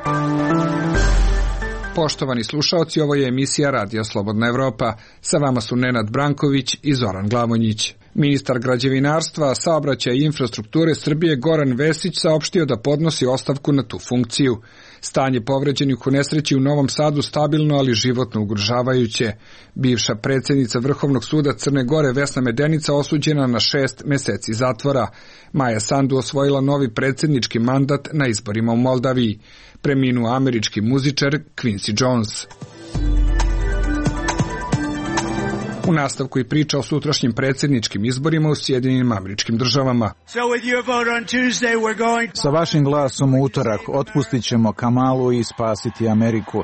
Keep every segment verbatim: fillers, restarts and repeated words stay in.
Poštovani slušaoci, ovo je emisija Radija Slobodna Evropa. Sa vama su Nenad Branković i Zoran Glavonjić. Ministar građevinarstva, saobraćaja i infrastrukture Srbije Goran Vesić saopštio da podnosi ostavku na tu funkciju. Stanje povređenih u nesreći u Novom Sadu stabilno, ali životno ugrožavajuće. Bivša predsjednica Vrhovnog suda Crne Gore Vesna Medenica osuđena na šest meseci zatvora. Maja Sandu osvojila novi predsjednički mandat na izborima u Moldaviji. Preminuo američki muzičar Quincy Jones. U nastavku i priča o sutrašnjim predsjedničkim izborima u Sjedinjenim Američkim Državama. Sa vašim glasom u utorak otpustit ćemo Kamalu i spasiti Ameriku.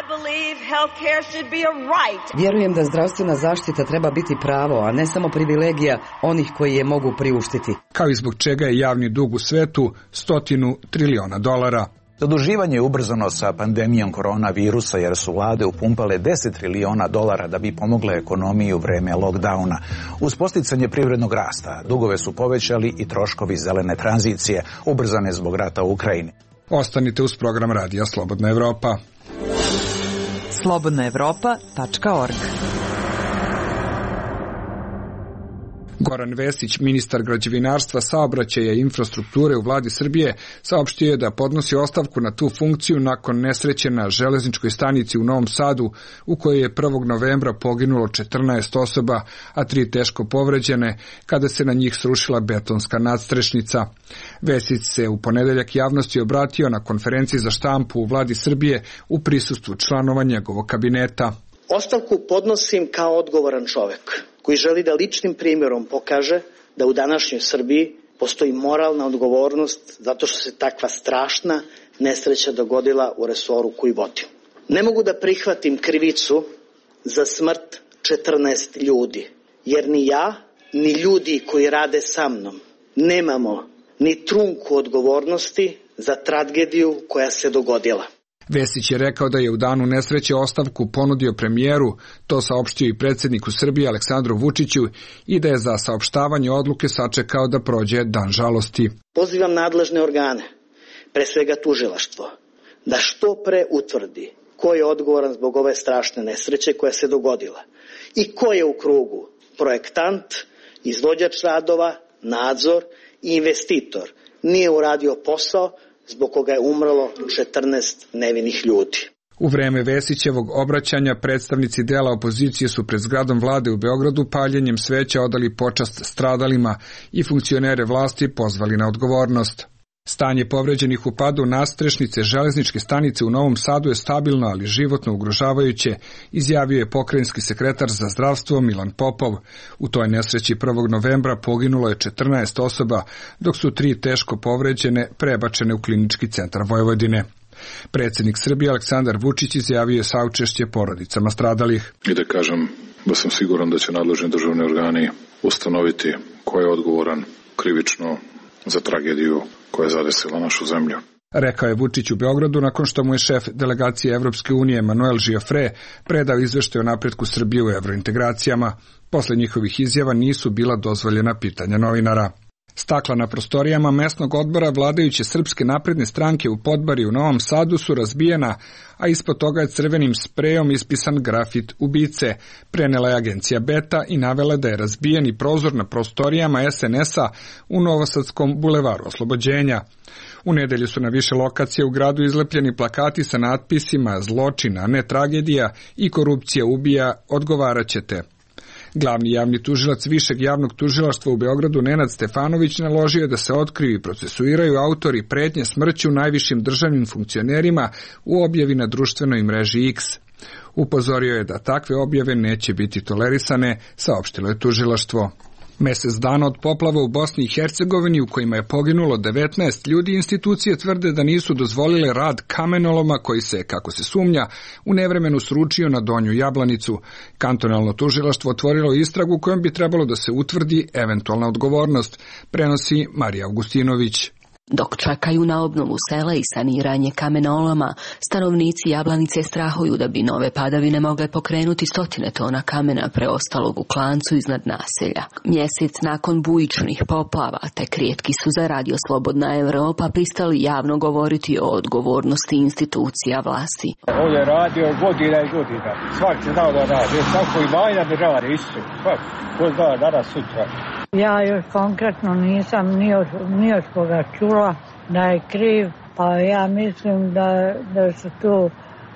Vjerujem da zdravstvena zaštita treba biti pravo, a ne samo privilegija onih koji je mogu priuštiti. Kao i zbog čega je javni dug u svetu stotinu triliona dolara. Zaduživanje je ubrzano sa pandemijom koronavirusa jer su vlade upumpale deset triliona dolara da bi pomogle ekonomiji u vreme lockdowna. Uz posticanje privrednog rasta, dugove su povećali i troškovi zelene tranzicije, ubrzane zbog rata u Ukrajini. Ostanite uz program Radija Slobodna Evropa. slobodna evropa tačka org. Goran Vesić, ministar građevinarstva, saobraćaja i infrastrukture u vladi Srbije, saopštio je da podnosi ostavku na tu funkciju nakon nesreće na železničkoj stanici u Novom Sadu, u kojoj je prvog novembra poginulo četrnaest osoba, a tri teško povređene, kada se na njih srušila betonska nadstrešnica. Vesić se u ponedeljak javnosti obratio na konferenciji za štampu u vladi Srbije u prisustvu članova njegovog kabineta. Ostavku podnosim kao odgovoran čovek koji želi da ličnim primjerom pokaže da u današnjoj Srbiji postoji moralna odgovornost zato što se takva strašna nesreća dogodila u resoru koji vodim. Ne mogu da prihvatim krivicu za smrt četrnaest ljudi, jer ni ja, ni ljudi koji rade sa mnom nemamo ni trunku odgovornosti za tragediju koja se dogodila. Vesić je rekao da je u danu nesreće ostavku ponudio premijeru, to saopštio i predsjedniku Srbije Aleksandru Vučiću, i da je za saopštavanje odluke sačekao da prođe dan žalosti. Pozivam nadležne organe, pre svega tužilaštvo, da što pre utvrdi ko je odgovoran zbog ove strašne nesreće koja se dogodila i ko je u krugu projektant, izvođač radova, nadzor i investitor nije uradio posao zbog koga je umrlo četrnaest nevinih ljudi. U vreme Vesićevog obraćanja predstavnici dela opozicije su pred zgradom vlade u Beogradu paljenjem sveća odali počast stradalima i funkcionere vlasti pozvali na odgovornost. Stanje povređenih u padu nadstrešnice železničke stanice u Novom Sadu je stabilno, ali životno ugrožavajuće, izjavio je pokrajinski sekretar za zdravstvo Milan Popov. U toj nesreći prvog novembra poginulo je četrnaest osoba, dok su tri teško povređene prebačene u klinički centar Vojvodine. Predsjednik Srbije Aleksandar Vučić izjavio je saučešće porodicama stradalih. I da kažem da sam siguran da će nadležni državni organi ustanoviti ko je odgovoran krivično za tragediju koja je zadesila našu zemlju. Rekao je Vučić u Beogradu nakon što mu je šef delegacije Evropske unije Manuel Giofre predao izveštaj o napretku Srbije u evrointegracijama. Posle njihovih izjava nisu bila dozvoljena pitanja novinara. Stakla na prostorijama mesnog odbora vladajuće Srpske napredne stranke u Podbari u Novom Sadu su razbijena, a ispod toga je crvenim sprejom ispisan grafit ubice. Prenela je agencija Beta i navela da je razbijeni prozor na prostorijama es en es-a u Novosadskom bulevaru Oslobođenja. U nedelju su na više lokacija u gradu izlepljeni plakati sa natpisima "Zločin, a ne tragedija" i "Korupcija ubija, odgovaraćete". Glavni javni tužilac Višeg javnog tužilaštva u Beogradu Nenad Stefanović naložio je da se otkriju i procesuiraju autori pretnje smrću najvišim državnim funkcionerima u objavi na društvenoj mreži X. Upozorio je da takve objave neće biti tolerisane, saopštilo je tužilaštvo. Mesec dana od poplava u Bosni i Hercegovini u kojima je poginulo devetnaest ljudi, institucije tvrde da nisu dozvolile rad kamenoloma koji se, kako se sumnja, u nevremenu sručio na Donju Jablanicu. Kantonalno tužilaštvo otvorilo istragu kojom bi trebalo da se utvrdi eventualna odgovornost, prenosi Marija Augustinović. Dok čekaju na obnovu sela i saniranje kamenoloma, stanovnici Jablanice strahuju da bi nove padavine mogle pokrenuti stotine tona kamena preostalog u klancu iznad naselja. Mjesec nakon bujičnih poplava, tek rijetki su za Radio Slobodna Evropa pristali javno govoriti o odgovornosti institucija vlasti. Ovdje je radio godina i godina. Svak se znao da radi. Svako imanja da radi isto. Svak. Ko zna danas sutra. Ja još konkretno nisam ni od, ni od koga čula da je kriv, pa ja mislim da, da su tu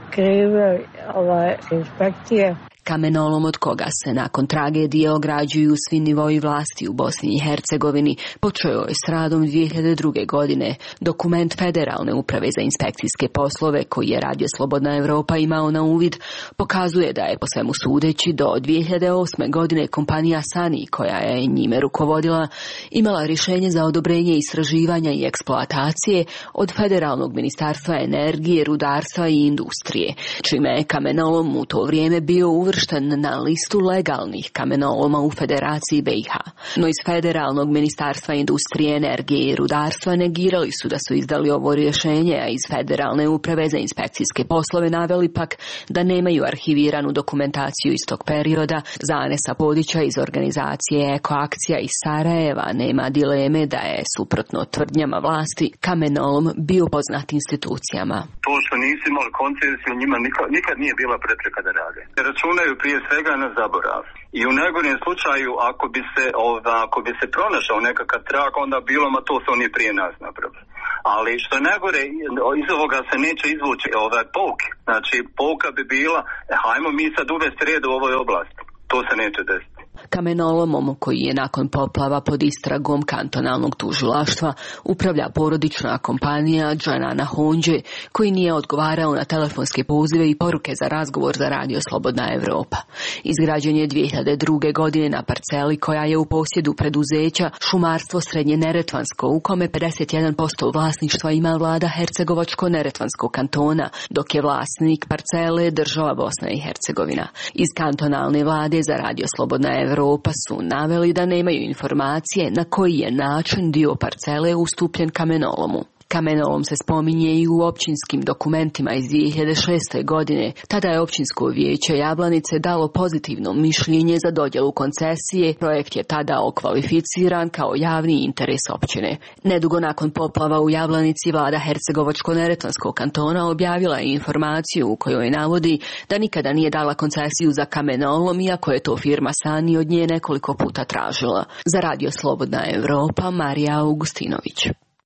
krive ove inspekcije. Kamenolom od koga se nakon tragedije ograđuju svi nivoi vlasti u Bosni i Hercegovini počeo je s radom dvije hiljade druge. godine. Dokument Federalne uprave za inspekcijske poslove koji je Radio Slobodna Evropa imao na uvid pokazuje da je po svemu sudeći do dvije hiljade osme. godine kompanija Sani, koja je njime rukovodila, imala rješenje za odobrenje istraživanja i eksploatacije od Federalnog ministarstva energije, rudarstva i industrije, čime je kamenolom u to vrijeme bio uvršten na listu legalnih kamenoloma u Federaciji B i H. No iz Federalnog ministarstva industrije, energije i rudarstva negirali su da su izdali ovo rješenje, a iz Federalne uprave za inspekcijske poslove naveli pak da nemaju arhiviranu dokumentaciju iz tog perioda. Za Anesa Podića iz organizacije Ekoakcija iz Sarajeva nema dileme da je, suprotno tvrdnjama vlasti, kamenolom bio poznat institucijama. To što nisu imali koncesiju, njima nikad, nikad nije bila prepreka da rade. Računaju prije svega na zaborav. I u najgorem slučaju, ako bi se, ova, ako bi se pronašao nekakav trag, onda bilo, ma to su oni prije nas napravili. Ali što je najgore, iz ovoga se neće izvući ovaj pouke. Znači, pouka bi bila, hajmo mi sad uvesti red u ovoj oblasti. To se neće desiti. Kamenolomom, koji je nakon poplava pod istragom kantonalnog tužilaštva, upravlja porodična kompanija Džanana Honđe, koji nije odgovarao na telefonske pozive i poruke za razgovor za Radio Slobodna Evropa. Izgrađen je dvije hiljade druge. godine na parceli koja je u posjedu preduzeća Šumarstvo Srednje Neretvansko, u kome pedeset jedan posto vlasništva ima vlada Hercegovačko-Neretvanskog kantona, dok je vlasnik parcele država Bosna i Hercegovina. Iz kantonalne vlade za Radio Slobodna Evropa su naveli da nemaju informacije na koji je način dio parcele ustupljen kamenolomu. Kamenolom se spominje i u općinskim dokumentima iz dvije hiljade šeste. godine. Tada je općinsko vijeće Jablanice dalo pozitivno mišljenje za dodjelu koncesije. Projekt je tada okvalificiran kao javni interes općine. Nedugo nakon poplava u Jablanici vlada Hercegovačko-Neretvanskog kantona objavila je informaciju u kojoj navodi da nikada nije dala koncesiju za kamenolom, iako je to firma Sani od nje nekoliko puta tražila. Za Radio Slobodna Evropa, Marija Augustinović.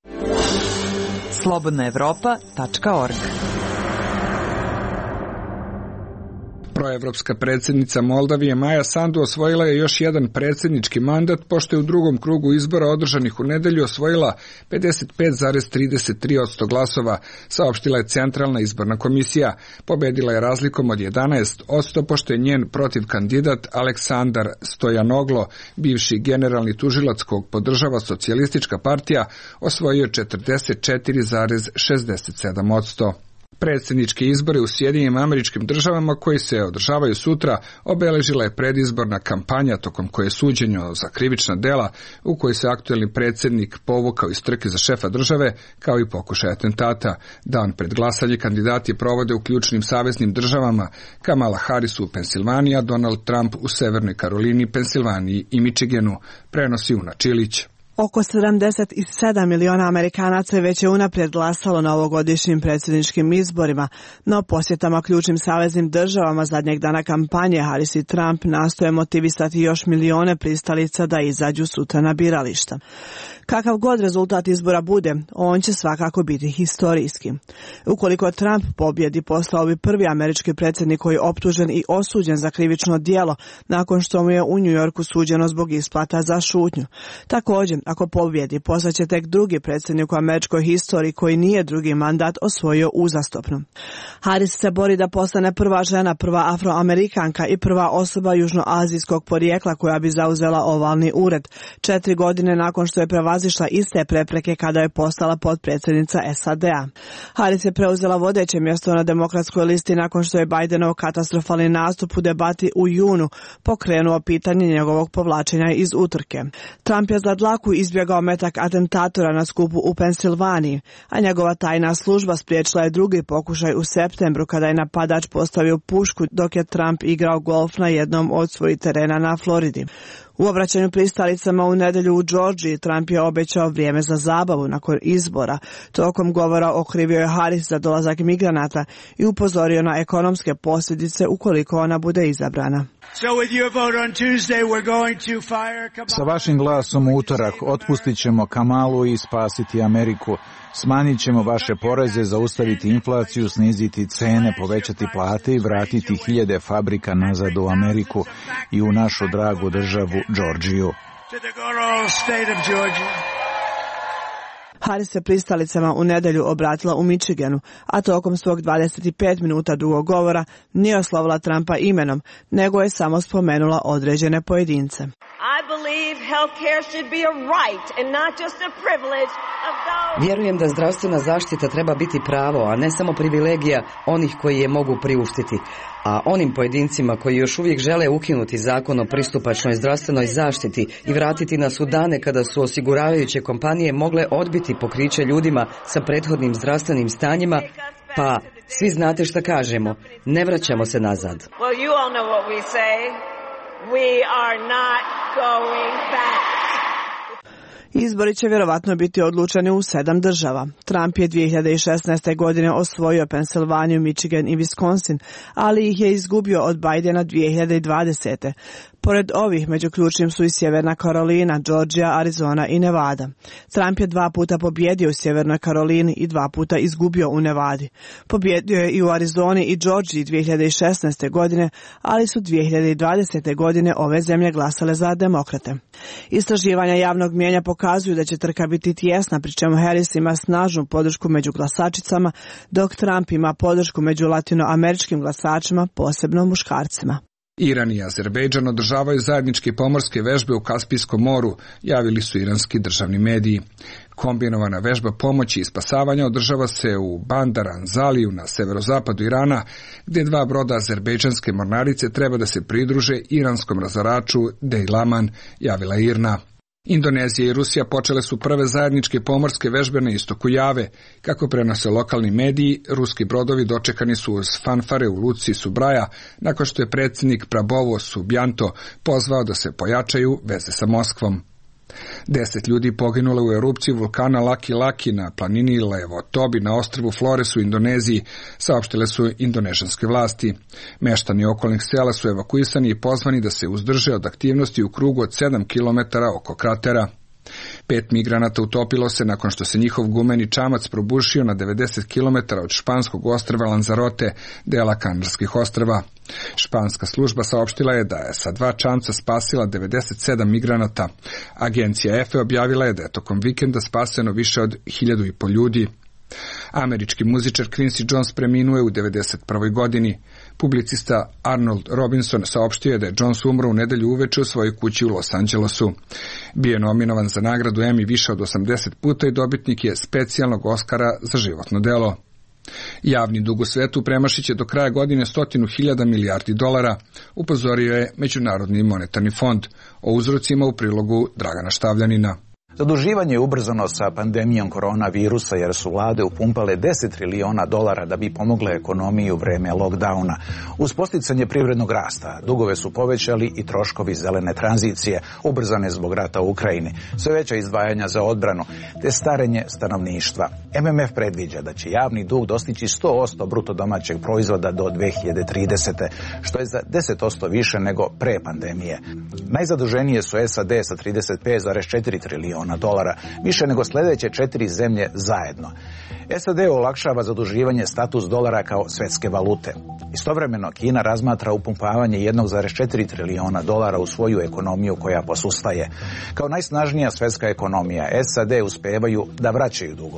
slobodna evropa tačka org. Proevropska predsjednica Moldavije Maja Sandu osvojila je još jedan predsjednički mandat, pošto je u drugom krugu izbora održanih u nedjelju osvojila pedeset pet zarez trideset tri posto glasova, saopštila je Centralna izborna komisija. Pobedila je razlikom od jedanaest posto, pošto je njen protiv kandidat Aleksandar Stojanoglo, bivši generalni tužilac kog podržava socijalistička partija, osvojio četrdeset četiri zarez šezdeset sedam posto. Predsjednički izbori u Sjedinjenim Američkim Državama, koji se održavaju sutra, obeležila je predizborna kampanja tokom koje je suđenje za krivična dela u kojoj se aktuelni predsjednik povukao iz trke za šefa države, kao i pokušaj atentata. Dan pred glasanje kandidati provode u ključnim saveznim državama: Kamala Harris u Pensilvaniji, Donald Trump u Severnoj Karolini, Pensilvaniji i Michiganu, prenosi Una Čilić. Oko sedamdeset sedam miliona Amerikanaca već je unaprijed glasalo na ovogodišnjim predsjedničkim izborima, no posjetama ključnim saveznim državama zadnjeg dana kampanje Harris i Trump nastoje motivisati još milione pristalica da izađu sutra na birališta. Kakav god rezultat izbora bude, on će svakako biti historijski. Ukoliko Trump pobjedi, postao bi prvi američki predsjednik koji je optužen i osuđen za krivično djelo nakon što mu je u New Yorku suđeno zbog isplata za šutnju. Također, ako pobjedi, postaće tek drugi predsjednik u američkoj historiji koji nije drugi mandat osvojio uzastopno. Harris se bori da postane prva žena, prva afroamerikanka i prva osoba južnoazijskog porijekla koja bi zauzela ovalni ured, četiri godine nakon što je prevazišla prevazišla iste prepreke kada je postala potpredsjednica S A D-a. Harris je preuzela vodeće mjesto na demokratskoj listi nakon što je Bidenov katastrofalni nastup u debati u junu pokrenuo pitanje njegovog povlačenja iz utrke. Trump je za dlaku izbjegao metak atentatora na skupu u Pensilvaniji, a njegova tajna služba spriječila je drugi pokušaj u septembru kada je napadač postavio pušku dok je Trump igrao golf na jednom od svojih terena na Floridi. U obraćanju pristalicama u nedjelju u Georgiji Trump je obećao vrijeme za zabavu nakon izbora. Tokom govora okrivio je Harris za dolazak migranata i upozorio na ekonomske posljedice ukoliko ona bude izabrana. Sa vašim glasom u utorak otpustit ćemo Kamalu i spasiti Ameriku. Smanjit ćemo vaše poreze, zaustaviti inflaciju, sniziti cene, povećati plate i vratiti hiljade fabrika nazad u Ameriku i u našu dragu državu Georgiju. Harris se pristalicama u nedjelju obratila u Michiganu, a tokom svog dvadeset pet minuta dugog govora nije oslovila Trumpa imenom, nego je samo spomenula određene pojedince. Vjerujem da zdravstvena zaštita treba biti pravo, a ne samo privilegija onih koji je mogu priuštiti. A onim pojedincima koji još uvijek žele ukinuti zakon o pristupačnoj zdravstvenoj zaštiti i vratiti nas u dane kada su osiguravajuće kompanije mogle odbiti pokriće ljudima sa prethodnim zdravstvenim stanjima, pa svi znate šta kažemo, ne vraćamo se nazad. Well, you all know what we say. We are not going back. Izbori će vjerovatno biti odlučeni u sedam država. Trump je dvije hiljade šesnaeste. godine osvojio Pensilvaniju, Michigan i Wisconsin, ali ih je izgubio od Bidena dvije hiljade dvadesete. Pored ovih, među ključnim su i Sjeverna Karolina, Georgija, Arizona i Nevada. Trump je dva puta pobjedio u Sjevernoj Karolini i dva puta izgubio u Nevadi. Pobjedio je i u Arizoni i Georgiji dvije hiljade šesnaeste. godine, ali su dvije hiljade dvadesete. godine ove zemlje glasale za demokrate. Istraživanja javnog mijenja pokazuju da će trka biti tijesna, pri čemu Harris ima snažnu podršku među glasačicama, dok Trump ima podršku među latinoameričkim glasačima, posebno muškarcima. Iran i Azerbejdžan održavaju zajedničke pomorske vežbe u Kaspijskom moru, javili su iranski državni mediji. Kombinovana vežba pomoći i spasavanja održava se u Bandar Anzaliju na severozapadu Irana, gdje dva broda azerbejdžanske mornarice treba da se pridruže iranskom razaraču Dejlaman, javila Irna. Indonezija i Rusija počele su prve zajedničke pomorske vežbe na istoku Jave. Kako prenose lokalni mediji, ruski brodovi dočekani su uz fanfare u luci Subraja, nakon što je predsjednik Prabowo Subianto pozvao da se pojačaju veze sa Moskvom. Deset ljudi poginulo u erupciji vulkana Laki Laki na planini Levotobi na ostrvu Flores u Indoneziji, saopštile su indonežanske vlasti. Meštani okolnih sela su evakuisani i pozvani da se uzdrže od aktivnosti u krugu od sedam kilometara oko kratera. Pet migranata utopilo se nakon što se njihov gumeni čamac probušio na devedeset kilometara od španskog ostrva Lanzarote, dela Kanarskih ostrva. Španska služba saopštila je da je sa dva čamca spasila devedeset sedam migranata. Agencija E F E objavila je da je tokom vikenda spaseno više od hiljadu i po ljudi. Američki muzičar Quincy Jones preminuo je u devedeset prvoj. godini. Publicista Arnold Robinson saopštio je da je Jones umro u nedjelju uveče u svojoj kući u Los Angelesu. Bio je nominovan za nagradu Emmy više od osamdeset puta i dobitnik je specijalnog Oscara za životno delo. Javni dug u svetu premašit će do kraja godine stotinu hiljada milijardi dolara, upozorio je Međunarodni monetarni fond. O uzrocima u prilogu Dragana Štavljanina. Zaduživanje je ubrzano sa pandemijom koronavirusa jer su vlade upumpale deset triliona dolara da bi pomogle ekonomiji u vreme lockdowna. Uz posticanje privrednog rasta, dugove su povećali i troškovi zelene tranzicije, ubrzane zbog rata u Ukrajini, sve veća izdvajanja za odbranu, te starenje stanovništva. M M F predviđa da će javni dug dostići sto posto bruto domaćeg proizvoda do dvije hiljade tridesete. što je za deset posto više nego pre pandemije. Najzaduženije su S A D sa trideset pet zarez četiri trilijona dolara, više nego sljedeće četiri zemlje zajedno. S A D olakšava zaduživanje status dolara kao svjetske valute. Istovremeno Kina razmatra upumpavanje jedan zarez četiri trilijona dolara u svoju ekonomiju koja posustaje. Kao najsnažnija svjetska ekonomija, S A D uspevaju da vraćaju dugove.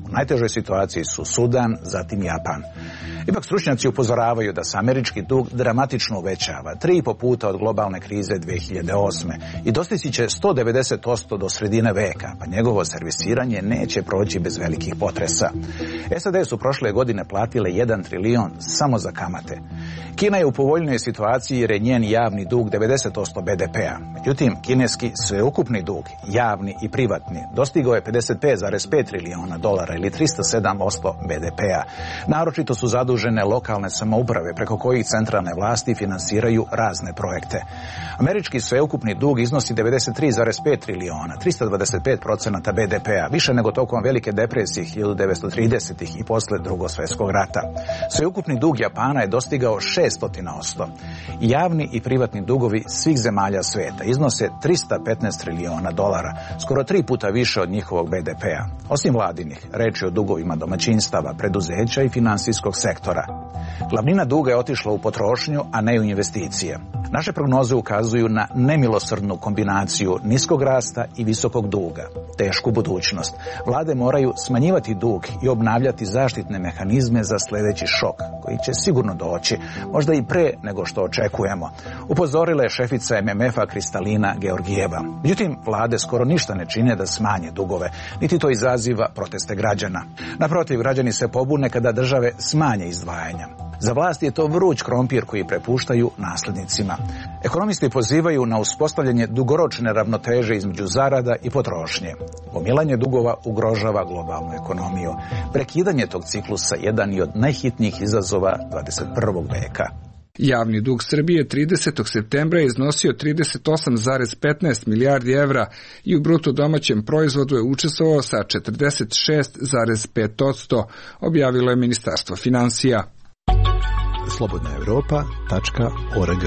U najtežoj situaciji su Sudan, zatim Japan. Ipak stručnjaci upozoravaju da se američki dug dramatično uvećava, tri i po puta od globalne krize dvije hiljade osme i dostići će sto devedeset posto do sredine veka, pa njegovo servisiranje neće proći bez velikih potresa. S A D su prošle godine platile jedan trilion samo za kamate. Kina je u povoljnoj situaciji jer je njen javni dug devedeset posto B D P-a. Međutim, kineski sveukupni dug, javni i privatni, dostigao je pedeset pet zarez pet trilijona dolara ili tristo sedam posto B D P-a. Naročito su zadužene lokalne samouprave preko kojih centralne vlasti finansiraju razne projekte. Američki sveukupni dug iznosi devedeset tri zarez pet trilijona, tristo dvadeset pet posto B D P-a, više nego tokom Velike depresije hiljadu devetsto tridesetih i posle Drugog svjetskog rata. Sveukupni dug Japana je dostigao šest posto. Javni i privatni dugovi svih zemalja svijeta iznose tristo petnaest trilijona dolara, skoro tri puta više od njihovog B D P-a. Osim vladinih, reč je o dugovima domaćinstava, preduzeća i finansijskog sektora. Glavnina duga je otišla u potrošnju, a ne u investicije. Naše prognoze ukazuju na nemilosrdnu kombinaciju niskog rasta i visokog duga. Tešku budućnost. Vlade moraju smanjivati dug i obnavljati zaštitne mehanizme za sljedeći šok, koji će sigurno doći, možda i pre nego što očekujemo. Upozorila je šefica M M F-a Kristalina Georgijeva. Međutim, vlade skoro ništa ne čine da smanje dugove, niti to izaziva proteste građana. Naprotiv, građani se pobune kada države smanje izdvajanja. Za vlast je to vruć krompir koji prepuštaju nasljednicima. Ekonomisti pozivaju na uspostavljanje dugoročne ravnoteže između zarada i potrošnje. Gomilanje dugova ugrožava globalnu ekonomiju. Prekidanje tog ciklusa jedan je od najhitnijih izazova dvadeset prvog veka. Javni dug Srbije tridesetog septembra je iznosio trideset osam zarez petnaest milijardi evra i u bruto domaćem proizvodu je učestvovao sa četrdeset šest zarez pet posto, objavilo je Ministarstvo finansija. slobodna evropa tačka org.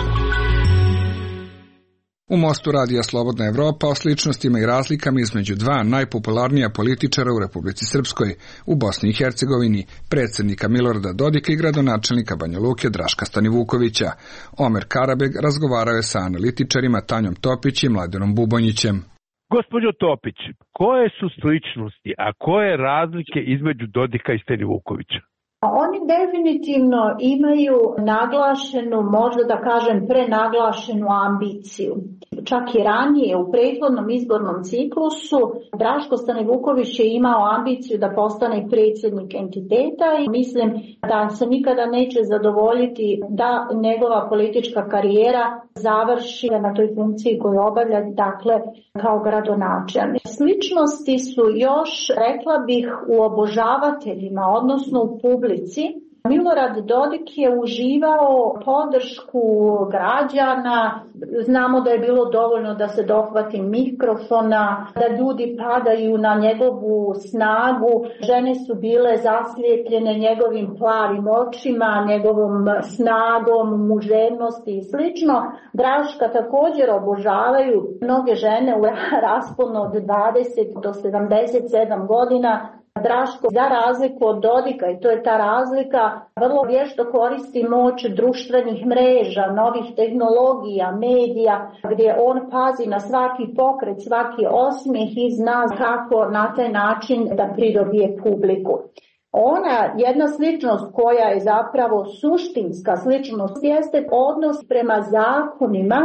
U Mostu radija Slobodna Evropa o sličnostima i razlikama između dva najpopularnija političara u Republici Srpskoj, u Bosni i Hercegovini, predsjednika Milorada Dodika i gradonačelnika Banja Luke Draška Stanivukovića. Omer Karabeg razgovarao je sa analitičarima Tanjom Topić i Mladenom Bubonjićem. Gospođo Topić, koje su sličnosti, a koje razlike između Dodika i Stanivukovića? Oni definitivno imaju naglašenu, možda da kažem prenaglašenu ambiciju. Čak i ranije u prethodnom izbornom ciklusu Draško Stanivuković je imao ambiciju da postane predsjednik entiteta i mislim da se nikada neće zadovoljiti da njegova politička karijera završi na toj funkciji koju obavlja, dakle kao gradonačelnik. Sličnosti su još, rekla bih, u obožavateljima, odnosno u publici. Milorad Dodik je uživao podršku građana, znamo da je bilo dovoljno da se dohvati mikrofona, da ljudi padaju na njegovu snagu, žene su bile zaslijepljene njegovim plavim očima, njegovom snagom, muževnosti i slično. Draška također obožavaju mnoge žene u rasponu od dvadeset do sedamdeset sedam godina. Draško, za razliku od Dodika, i to je ta razlika, vrlo vješto koristi moć društvenih mreža, novih tehnologija, medija, gdje on pazi na svaki pokret, svaki osmijeh i zna kako na taj način da pridobije publiku. Ona, jedna sličnost koja je zapravo suštinska sličnost, jeste odnos prema zakonima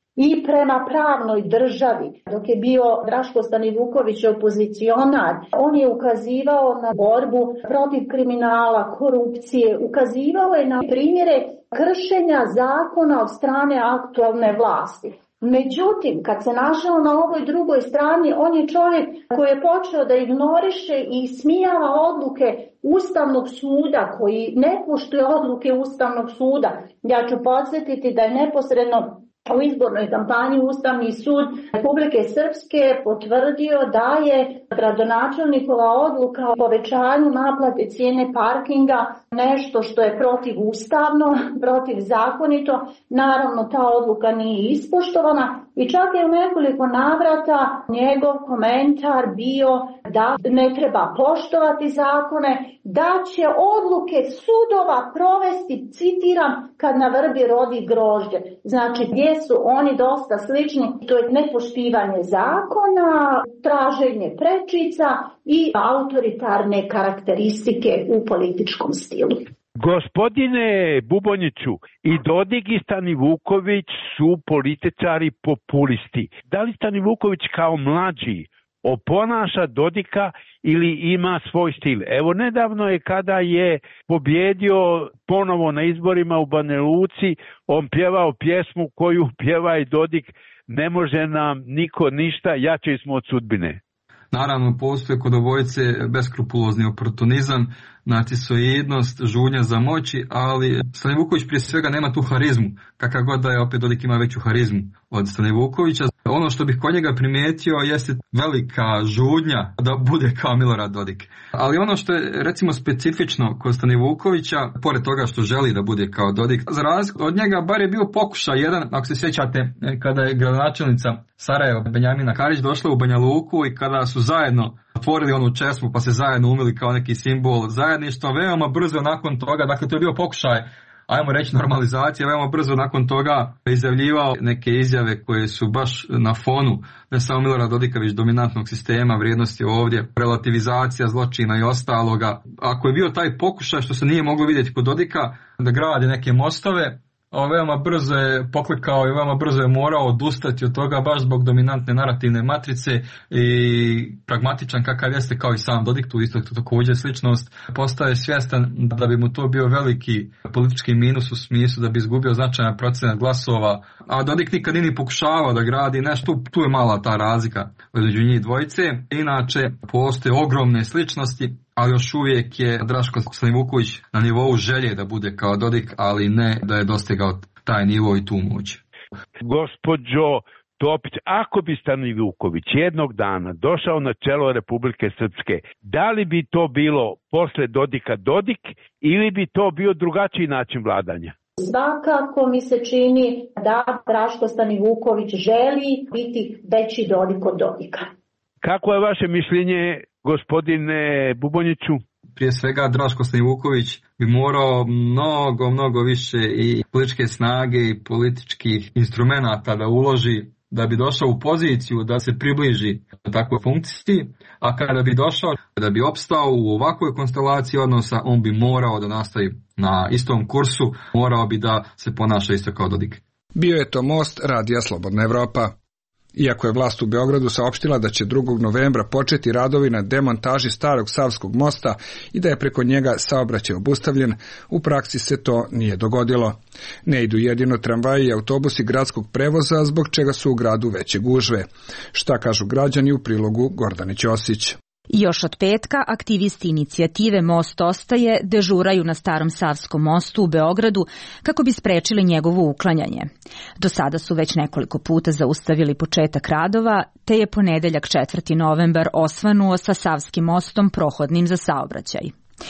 i prema pravnoj državi. Dok je bio Draško Stanivuković opozicionar, on je ukazivao na borbu protiv kriminala, korupcije, ukazivao je na primjere kršenja zakona od strane aktualne vlasti. Međutim, kad se našao na ovoj drugoj strani, on je čovjek koji je počeo da ignoriše i smijava odluke Ustavnog suda, koji ne poštuje odluke Ustavnog suda. Ja ću podsjetiti da je neposredno u izbornoj kampanji Ustavni sud Republike Srpske potvrdio da je gradonačelnikova odluka o povećanju naplate cijene parkinga nešto što je protivustavno, protivzakonito. Naravno, ta odluka nije ispoštovana I čak je u nekoliko navrata njegov komentar bio da ne treba poštovati zakone, da će odluke sudova provesti, citiram, kad na vrbi rodi grožđe. Znači, gdje su oni dosta slični, to je nepoštivanje zakona, traženje prečica i autoritarne karakteristike u političkom stilu. Gospodine Bubonjiću, i Dodik i Stanivuković su političari populisti. Da li Stanivuković kao mlađi oponaša Dodika ili ima svoj stil? Evo, nedavno je kada je pobjedio ponovo na izborima u Banja Luci, on pjevao pjesmu koju pjeva i Dodik: ne može nam niko ništa, jači smo od sudbine. Naravno, postoje kod obojice beskrupulozni oportunizam, narcisoidnost, žudnja za moći, ali Stanivuković prije svega nema tu harizmu, kakav god da je, opet Dodik ima veću harizmu od Stanivukovića. Ono što bih kod njega primijetio jeste velika žudnja da bude kao Milorad Dodik. Ali ono što je recimo specifično kod Stanivukovića, pored toga što želi da bude kao Dodik, za razliku od njega bar je bio pokušaj jedan, ako se sjećate, kada je gradonačelnica Sarajeva Benjamina Karić došla u Banja Luku i kada su zajedno otvorili onu česmu pa se zajedno umili kao neki simbol zajedništva, veoma brzo nakon toga, dakle to je bio pokušaj, ajmo reći, normalizacija, veoma brzo nakon toga izjavljivao neke izjave koje su baš na fonu ne samo Milorada Dodika, već dominantnog sistema, vrijednosti ovdje, relativizacija zločina i ostaloga. Ako je bio taj pokušaj, što se nije moglo vidjeti kod Dodika, da gradi neke mostove, veoma brzo je poklikao i veoma brzo je morao odustati od toga baš zbog dominantne narativne matrice i pragmatičan kakav jeste kao i sam Dodik, tu isto također sličnost, postaje svjestan da bi mu to bio veliki politički minus u smislu da bi izgubio značajan procenat glasova, a Dodik nikad nije pokušavao da gradi nešto, tu je mala ta razlika među njih dvojice. Inače, postoje ogromne sličnosti, ali još uvijek je Draško Stanivuković na nivou želje da bude kao Dodik, ali ne da je dostigao taj nivo i tu moć. Gospođo Topić, ako bi Stanivuković jednog dana došao na čelo Republike Srpske, da li bi to bilo posle Dodika Dodik ili bi to bio drugačiji način vladanja? Svakako mi se čini da Draško Stanivuković želi biti veći Dodik od Dodika. Kako je vaše mišljenje, gospodine Bubonjiću? Prije svega Draško Stanivuković bi morao mnogo, mnogo više i političke snage i političkih instrumenata da uloži da bi došao u poziciju da se približi takvoj funkciji, a kada bi došao, da bi opstao u ovakvoj konstelaciji odnosa, on bi morao da nastavi na istom kursu, morao bi da se ponaša isto kao Dodik. Bio je to most Radija Slobodna Evropa. Iako je vlast u Beogradu saopštila da će drugog novembra početi radovi na demontaži starog Savskog mosta i da je preko njega saobraćaj obustavljen, u praksi se to nije dogodilo. Ne idu jedino tramvaji i autobusi gradskog prevoza, zbog čega su u gradu veće gužve. Šta kažu građani u prilogu Gordane Ćosić? Još od petka aktivisti inicijative Most ostaje dežuraju na starom Savskom mostu u Beogradu kako bi sprečili njegovo uklanjanje. Do sada su već nekoliko puta zaustavili početak radova, te je ponedeljak četvrti novembar osvanuo sa Savskim mostom prohodnim za saobraćaj.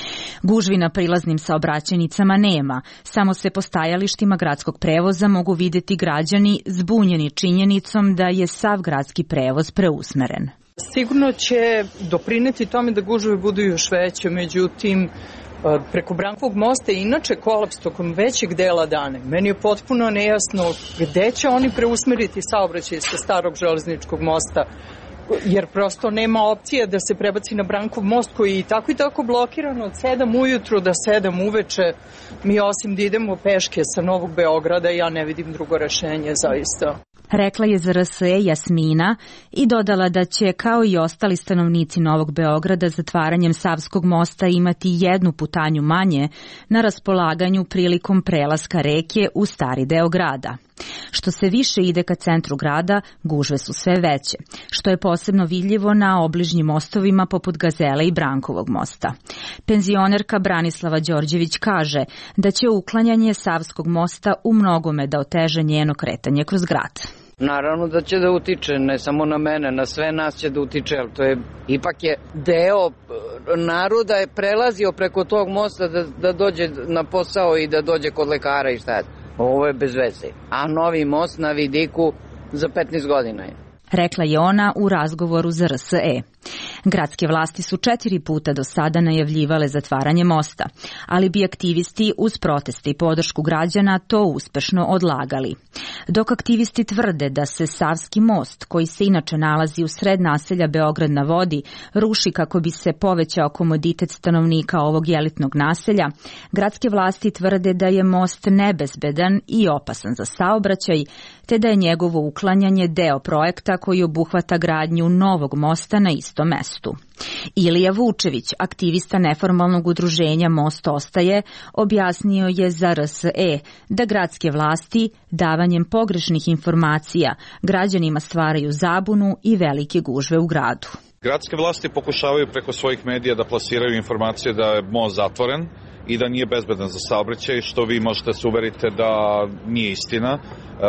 Gužvi na prilaznim saobraćajnicama nema, samo se po stajalištima gradskog prevoza mogu vidjeti građani zbunjeni činjenicom da je sav gradski prevoz preusmeren. Sigurno će doprineti tome da gužve budu još veće, međutim, preko Brankovog mosta je inače kolaps tokom većeg dela dana. Meni je potpuno nejasno gde će oni preusmeriti saobraćaj sa starog železničkog mosta, jer prosto nema opcije da se prebaci na Brankov most koji je i tako i tako blokiran od sedam ujutru do sedam uveče. Mi osim da idemo peške sa Novog Beograda, ja ne vidim drugo rešenje zaista. Rekla je za R S E Jasmina i dodala da će, kao i ostali stanovnici Novog Beograda, zatvaranjem Savskog mosta imati jednu putanju manje na raspolaganju prilikom prelaska reke u stari deo grada. Što se više ide ka centru grada, gužve su sve veće, što je posebno vidljivo na obližnjim mostovima poput Gazele i Brankovog mosta. Penzionerka Branislava Đorđević kaže da će uklanjanje Savskog mosta u mnogome da oteže njeno kretanje kroz grad. Naravno da će da utiče, ne samo na mene, na sve nas će da utiče, ali to je, ipak je deo naroda je prelazio preko tog mosta da, da dođe na posao i da dođe kod lekara i šta. Ovo je bez veze. A novi most na vidiku za petnaest godina je. Rekla je ona u razgovoru za R S E. Gradske vlasti su četiri puta do sada najavljivale zatvaranje mosta, ali bi aktivisti uz proteste i podršku građana to uspešno odlagali. Dok aktivisti tvrde da se Savski most, koji se inače nalazi u sred naselja Beograd na vodi, ruši kako bi se povećao komoditet stanovnika ovog elitnog naselja, gradske vlasti tvrde da je most nebezbedan i opasan za saobraćaj, te da je njegovo uklanjanje deo projekta koji obuhvata gradnju novog mosta na istom mestu. Ilija Vučević, aktivista neformalnog udruženja Most ostaje, objasnio je za R S E da gradske vlasti davanjem pogrešnih informacija građanima stvaraju zabunu i velike gužve u gradu. Gradske vlasti pokušavaju preko svojih medija da plasiraju informacije da je most zatvoren i da nije bezbedan za saobraćaj, što vi možete se uveriti da nije istina.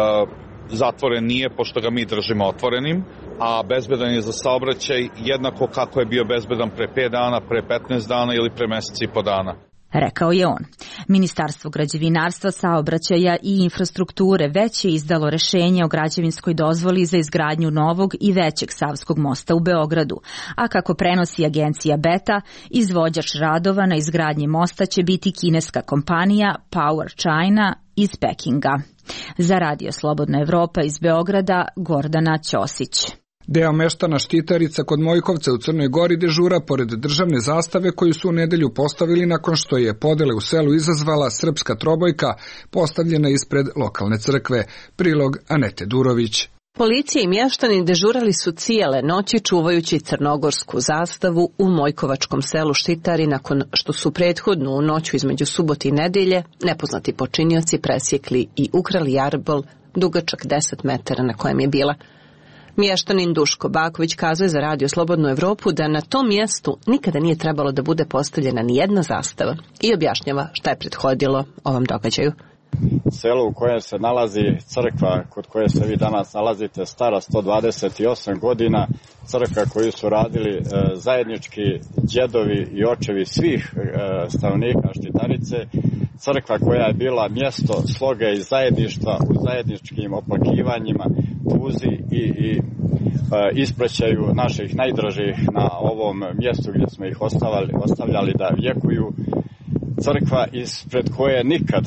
Zatvoren nije, pošto ga mi držimo otvorenim, a bezbedan je za saobraćaj jednako kako je bio bezbedan pre pet dana, pre petnaest dana ili pre meseci i po dana. Rekao je on. Ministarstvo građevinarstva, saobraćaja i infrastrukture već je izdalo rešenje o građevinskoj dozvoli za izgradnju novog i većeg Savskog mosta u Beogradu, a kako prenosi agencija Beta, izvođač radova na izgradnji mosta će biti kineska kompanija Power China iz Pekinga. Za Radio Slobodna Evropa iz Beograda, Gordana Ćosić. Deo meštana Štitarica kod Mojkovca u Crnoj Gori dežura pored državne zastave koju su u nedelju postavili nakon što je podele u selu izazvala srpska trobojka postavljena ispred lokalne crkve. Prilog Anete Durović. Policija i mještani dežurali su cijele noći čuvajući crnogorsku zastavu u Mojkovačkom selu Štitari nakon što su prethodnu noću između subote i nedelje nepoznati počinioci presjekli i ukrali jarbol dugačak deset metara na kojem je bila. Mještanin Duško Baković kazuje za Radio Slobodnu Evropu da na tom mjestu nikada nije trebalo da bude postavljena ni jedna zastava i objašnjava šta je prethodilo ovom događaju. Selo u kojem se nalazi crkva kod koje se vi danas nalazite stara sto dvadeset osam godina, crkva koju su radili e, zajednički djedovi i očevi svih e, stanovnika Štitarice, crkva koja je bila mjesto sloge i zajedništva u zajedničkim oplakivanjima, tuzi i, i e, ispraćaju naših najdražih na ovom mjestu gdje smo ih ostavljali, ostavljali da vjekuju, crkva ispred koje nikad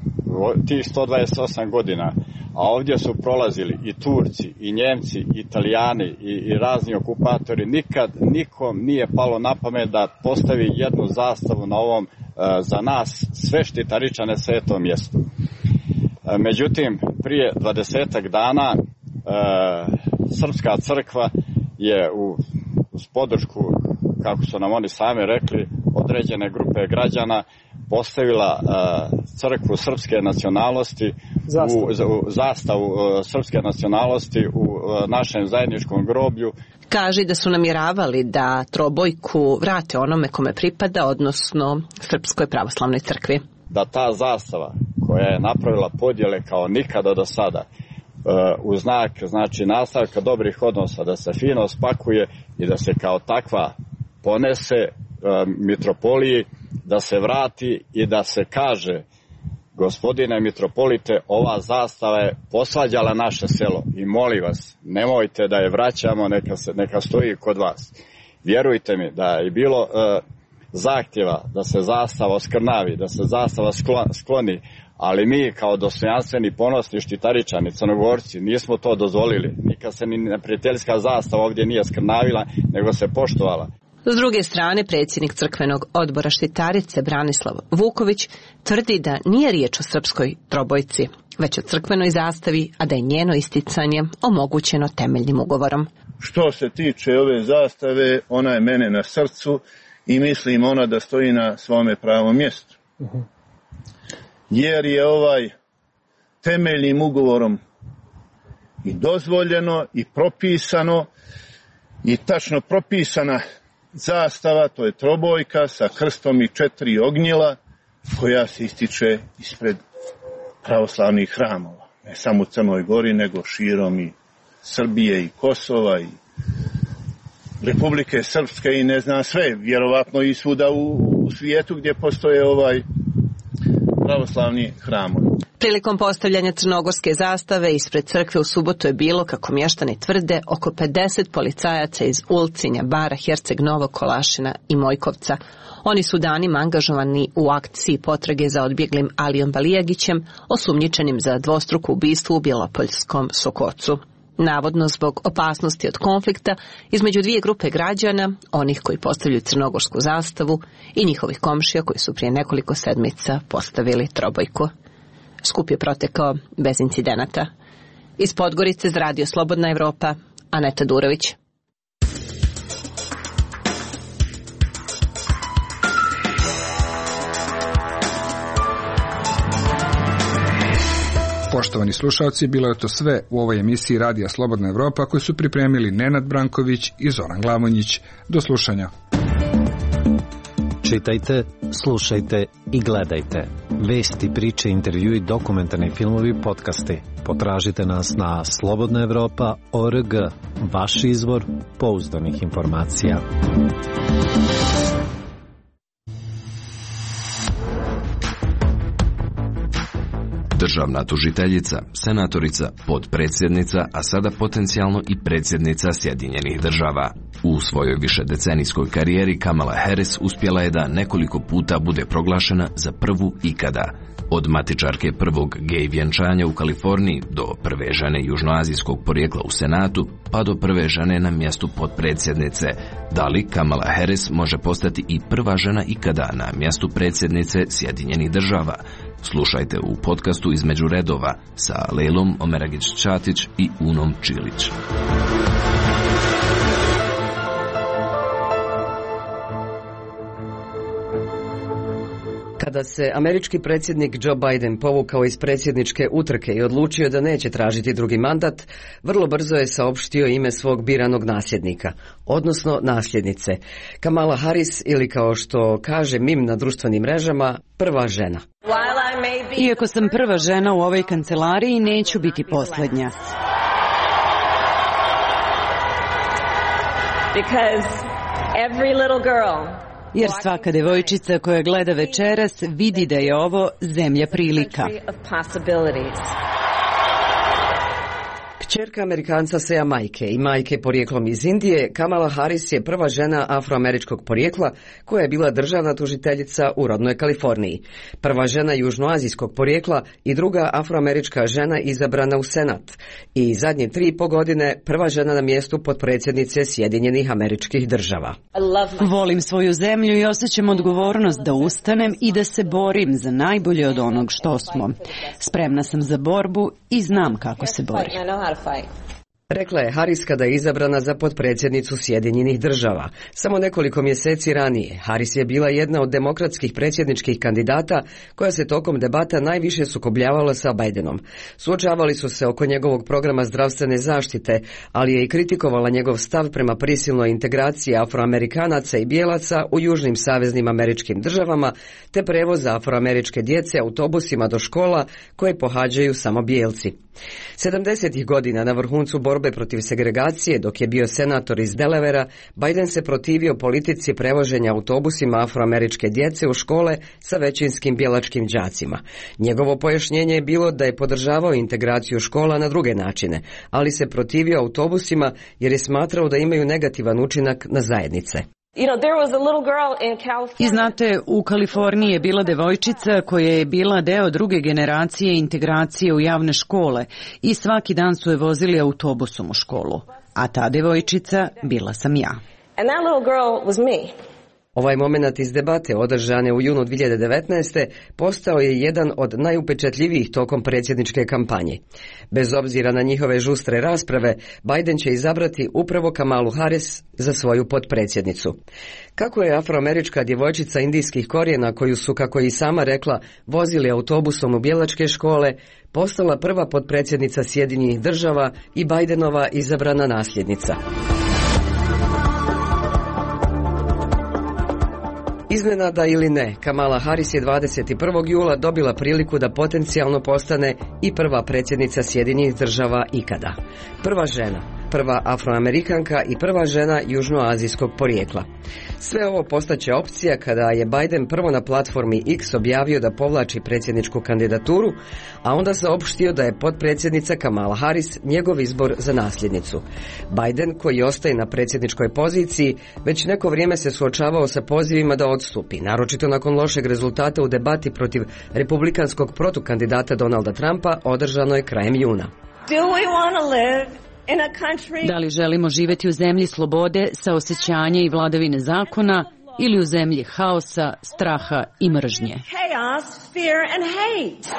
tih sto dvadeset osam godina, a ovdje su prolazili i Turci, i Njemci, i Italijani, i, i razni okupatori, nikad nikom nije palo na pamet da postavi jednu zastavu na ovom, za nas, sve Štitaričane, svetom mjestu. Međutim, prije dvadesetak dana Srpska crkva je u, uz podršku, kako su nam oni sami rekli, određene grupe građana postavila uh, crkvu srpske nacionalnosti, zastavu, u, u, zastavu uh, srpske nacionalnosti u uh, našem zajedničkom groblju. Kaže da su namjeravali da trobojku vrate onome kome pripada, odnosno Srpskoj pravoslavnoj crkvi. Da ta zastava koja je napravila podjele kao nikada do sada, uh, u znak znači nastavka dobrih odnosa, da se fino spakuje i da se kao takva ponese uh, mitropoliji, da se vrati i da se kaže: gospodine mitropolite, ova zastava je posvađala naše selo i molim vas, nemojte da je vraćamo, neka, se, neka stoji kod vas. Vjerujte mi da je bilo uh, zahtjeva da se zastava oskrnavi, da se zastava skloni, ali mi kao dostojanstveni, ponosni Štitaričani, Crnogorci, nismo to dozvolili. Nikad se ni neprijateljska zastava ovdje nije skrnavila, nego se poštovala. S druge strane, predsjednik crkvenog odbora Štitarice Branislav Vuković tvrdi da nije riječ o srpskoj trobojci, već o crkvenoj zastavi, a da je njeno isticanje omogućeno temeljnim ugovorom. Što se tiče ove zastave, ona je mene na srcu i mislim ona da stoji na svome pravom mjestu. Uh-huh. Jer je ovaj temeljnim ugovorom i dozvoljeno i propisano i tačno propisana zastava, to je trobojka sa krstom i četiri ognjila koja se ističe ispred pravoslavnih hramova. Ne samo u Crnoj Gori, nego širom i Srbije i Kosova i Republike Srpske i ne znam sve, vjerovatno i svuda u, u svijetu gdje postoje ovaj pravoslavni hramovi. Prilikom postavljanja crnogorske zastave ispred crkve u subotu je bilo, kako mještani tvrde, oko pedeset policajaca iz Ulcinja, Bara, Herceg Novog, Kolašina i Mojkovca. Oni su danima angažovani u akciji potrage za odbjeglim Alijom Balijagićem, osumnjičenim za dvostruko ubistvo u Bjelopoljskom Sokocu. Navodno zbog opasnosti od konflikta između dvije grupe građana, onih koji postavljaju crnogorsku zastavu i njihovih komšija koji su prije nekoliko sedmica postavili trobojku. Skup je protekao bez incidenata. Iz Podgorice za Radio Slobodna Evropa, Aneta Durović. Poštovani slušalci, bilo je to sve u ovoj emisiji Radija Slobodna Evropa koju su pripremili Nenad Branković i Zoran Glamonjić. Do slušanja. Čitajte, slušajte i gledajte. Vesti, priče, intervjui, dokumentarni filmovi, podcasti. Potražite nas na slobodna evropa tačka org, vaš izvor pouzdanih informacija. Državna tužiteljica, senatorica, potpredsjednica, a sada potencijalno i predsjednica Sjedinjenih država. U svojoj višedecenijskoj karijeri Kamala Harris uspjela je da nekoliko puta bude proglašena za prvu ikada. Od matičarke prvog gej vjenčanja u Kaliforniji do prve žene južnoazijskog porijekla u Senatu, pa do prve žene na mjestu potpredsjednice. Da li Kamala Harris može postati i prva žena ikada na mjestu predsjednice Sjedinjenih država? Slušajte u podcastu Između redova sa Lejlom Omeragić-Čatić i Unom Čilić. Kada se američki predsjednik Joe Biden povukao iz predsjedničke utrke i odlučio da neće tražiti drugi mandat, vrlo brzo je saopštio ime svog biranog nasljednika, odnosno nasljednice, Kamala Harris, ili kao što kaže mim na društvenim mrežama, prva žena. Iako sam prva žena u ovoj kancelariji, neću biti posljednja. Because every little girl Jer svaka devojčica koja gleda večeras vidi da je ovo zemlja prilika. Kćerka Amerikanca sa Jamajke i majke porijeklom iz Indije, Kamala Harris je prva žena afroameričkog porijekla koja je bila državna tužiteljica u rodnoj Kaliforniji. Prva žena južnoazijskog porijekla i druga afroamerička žena izabrana u Senat. I zadnje tri i po godine prva žena na mjestu potpredsjednice Sjedinjenih Američkih Država. Volim svoju zemlju i osjećam odgovornost da ustanem i da se borim za najbolje od onog što smo. Spremna sam za borbu i znam kako se bori. Rekla je Harris kada je izabrana za potpredsjednicu Sjedinjenih država. Samo nekoliko mjeseci ranije Harris je bila jedna od demokratskih predsjedničkih kandidata koja se tokom debata najviše sukobljavala sa Bidenom. Suočavali su se oko njegovog programa zdravstvene zaštite, ali je i kritikovala njegov stav prema prisilnoj integraciji afroamerikanaca i bijelaca u južnim saveznim američkim državama, te prevoza afroameričke djece autobusima do škola koje pohađaju samo bijelci. sedamdesetih godina na vrhuncu borbe protiv segregacije, dok je bio senator iz Delawarea, Biden se protivio politici prevoženja autobusima afroameričke djece u škole sa većinskim bijelačkim đacima. Njegovo pojašnjenje je bilo da je podržavao integraciju škola na druge načine, ali se protivio autobusima jer je smatrao da imaju negativan učinak na zajednice. I znate, u Kaliforniji je bila devojčica koja je bila deo druge generacije integracije u javne škole i svaki dan su je vozili autobusom u školu. A ta devojčica bila sam ja. And that little girl was me. Ovaj moment iz debate održane u junu dvije hiljade devetnaeste. postao je jedan od najupečatljivijih tokom predsjedničke kampanje. Bez obzira na njihove žustre rasprave, Biden će izabrati upravo Kamalu Harris za svoju potpredsjednicu. Kako je afroamerička djevojčica indijskih korijena, koju su, kako je i sama rekla, vozili autobusom u bijelačke škole, postala prva potpredsjednica Sjedinjenih država i Bidenova izabrana nasljednica. Iznenada ili ne, Kamala Harris je dvadeset prvog jula dobila priliku da potencijalno postane i prva predsjednica Sjedinjenih država ikada. Prva žena, prva afroamerikanka i prva žena južnoazijskog porijekla. Sve ovo postaće opcija kada je Biden prvo na platformi X objavio da povlači predsjedničku kandidaturu, a onda saopštio da je potpredsjednica Kamala Harris njegov izbor za nasljednicu. Biden, koji ostaje na predsjedničkoj poziciji, već neko vrijeme se suočavao sa pozivima da odstupi, naročito nakon lošeg rezultata u debati protiv republikanskog protukandidata Donalda Trumpa održanoj krajem juna. Do we want to live in a country... Da li želimo živjeti u zemlji slobode, saosećanja i vladavine zakona ili u zemlji haosa, straha i mržnje? Chaos, fear and hate.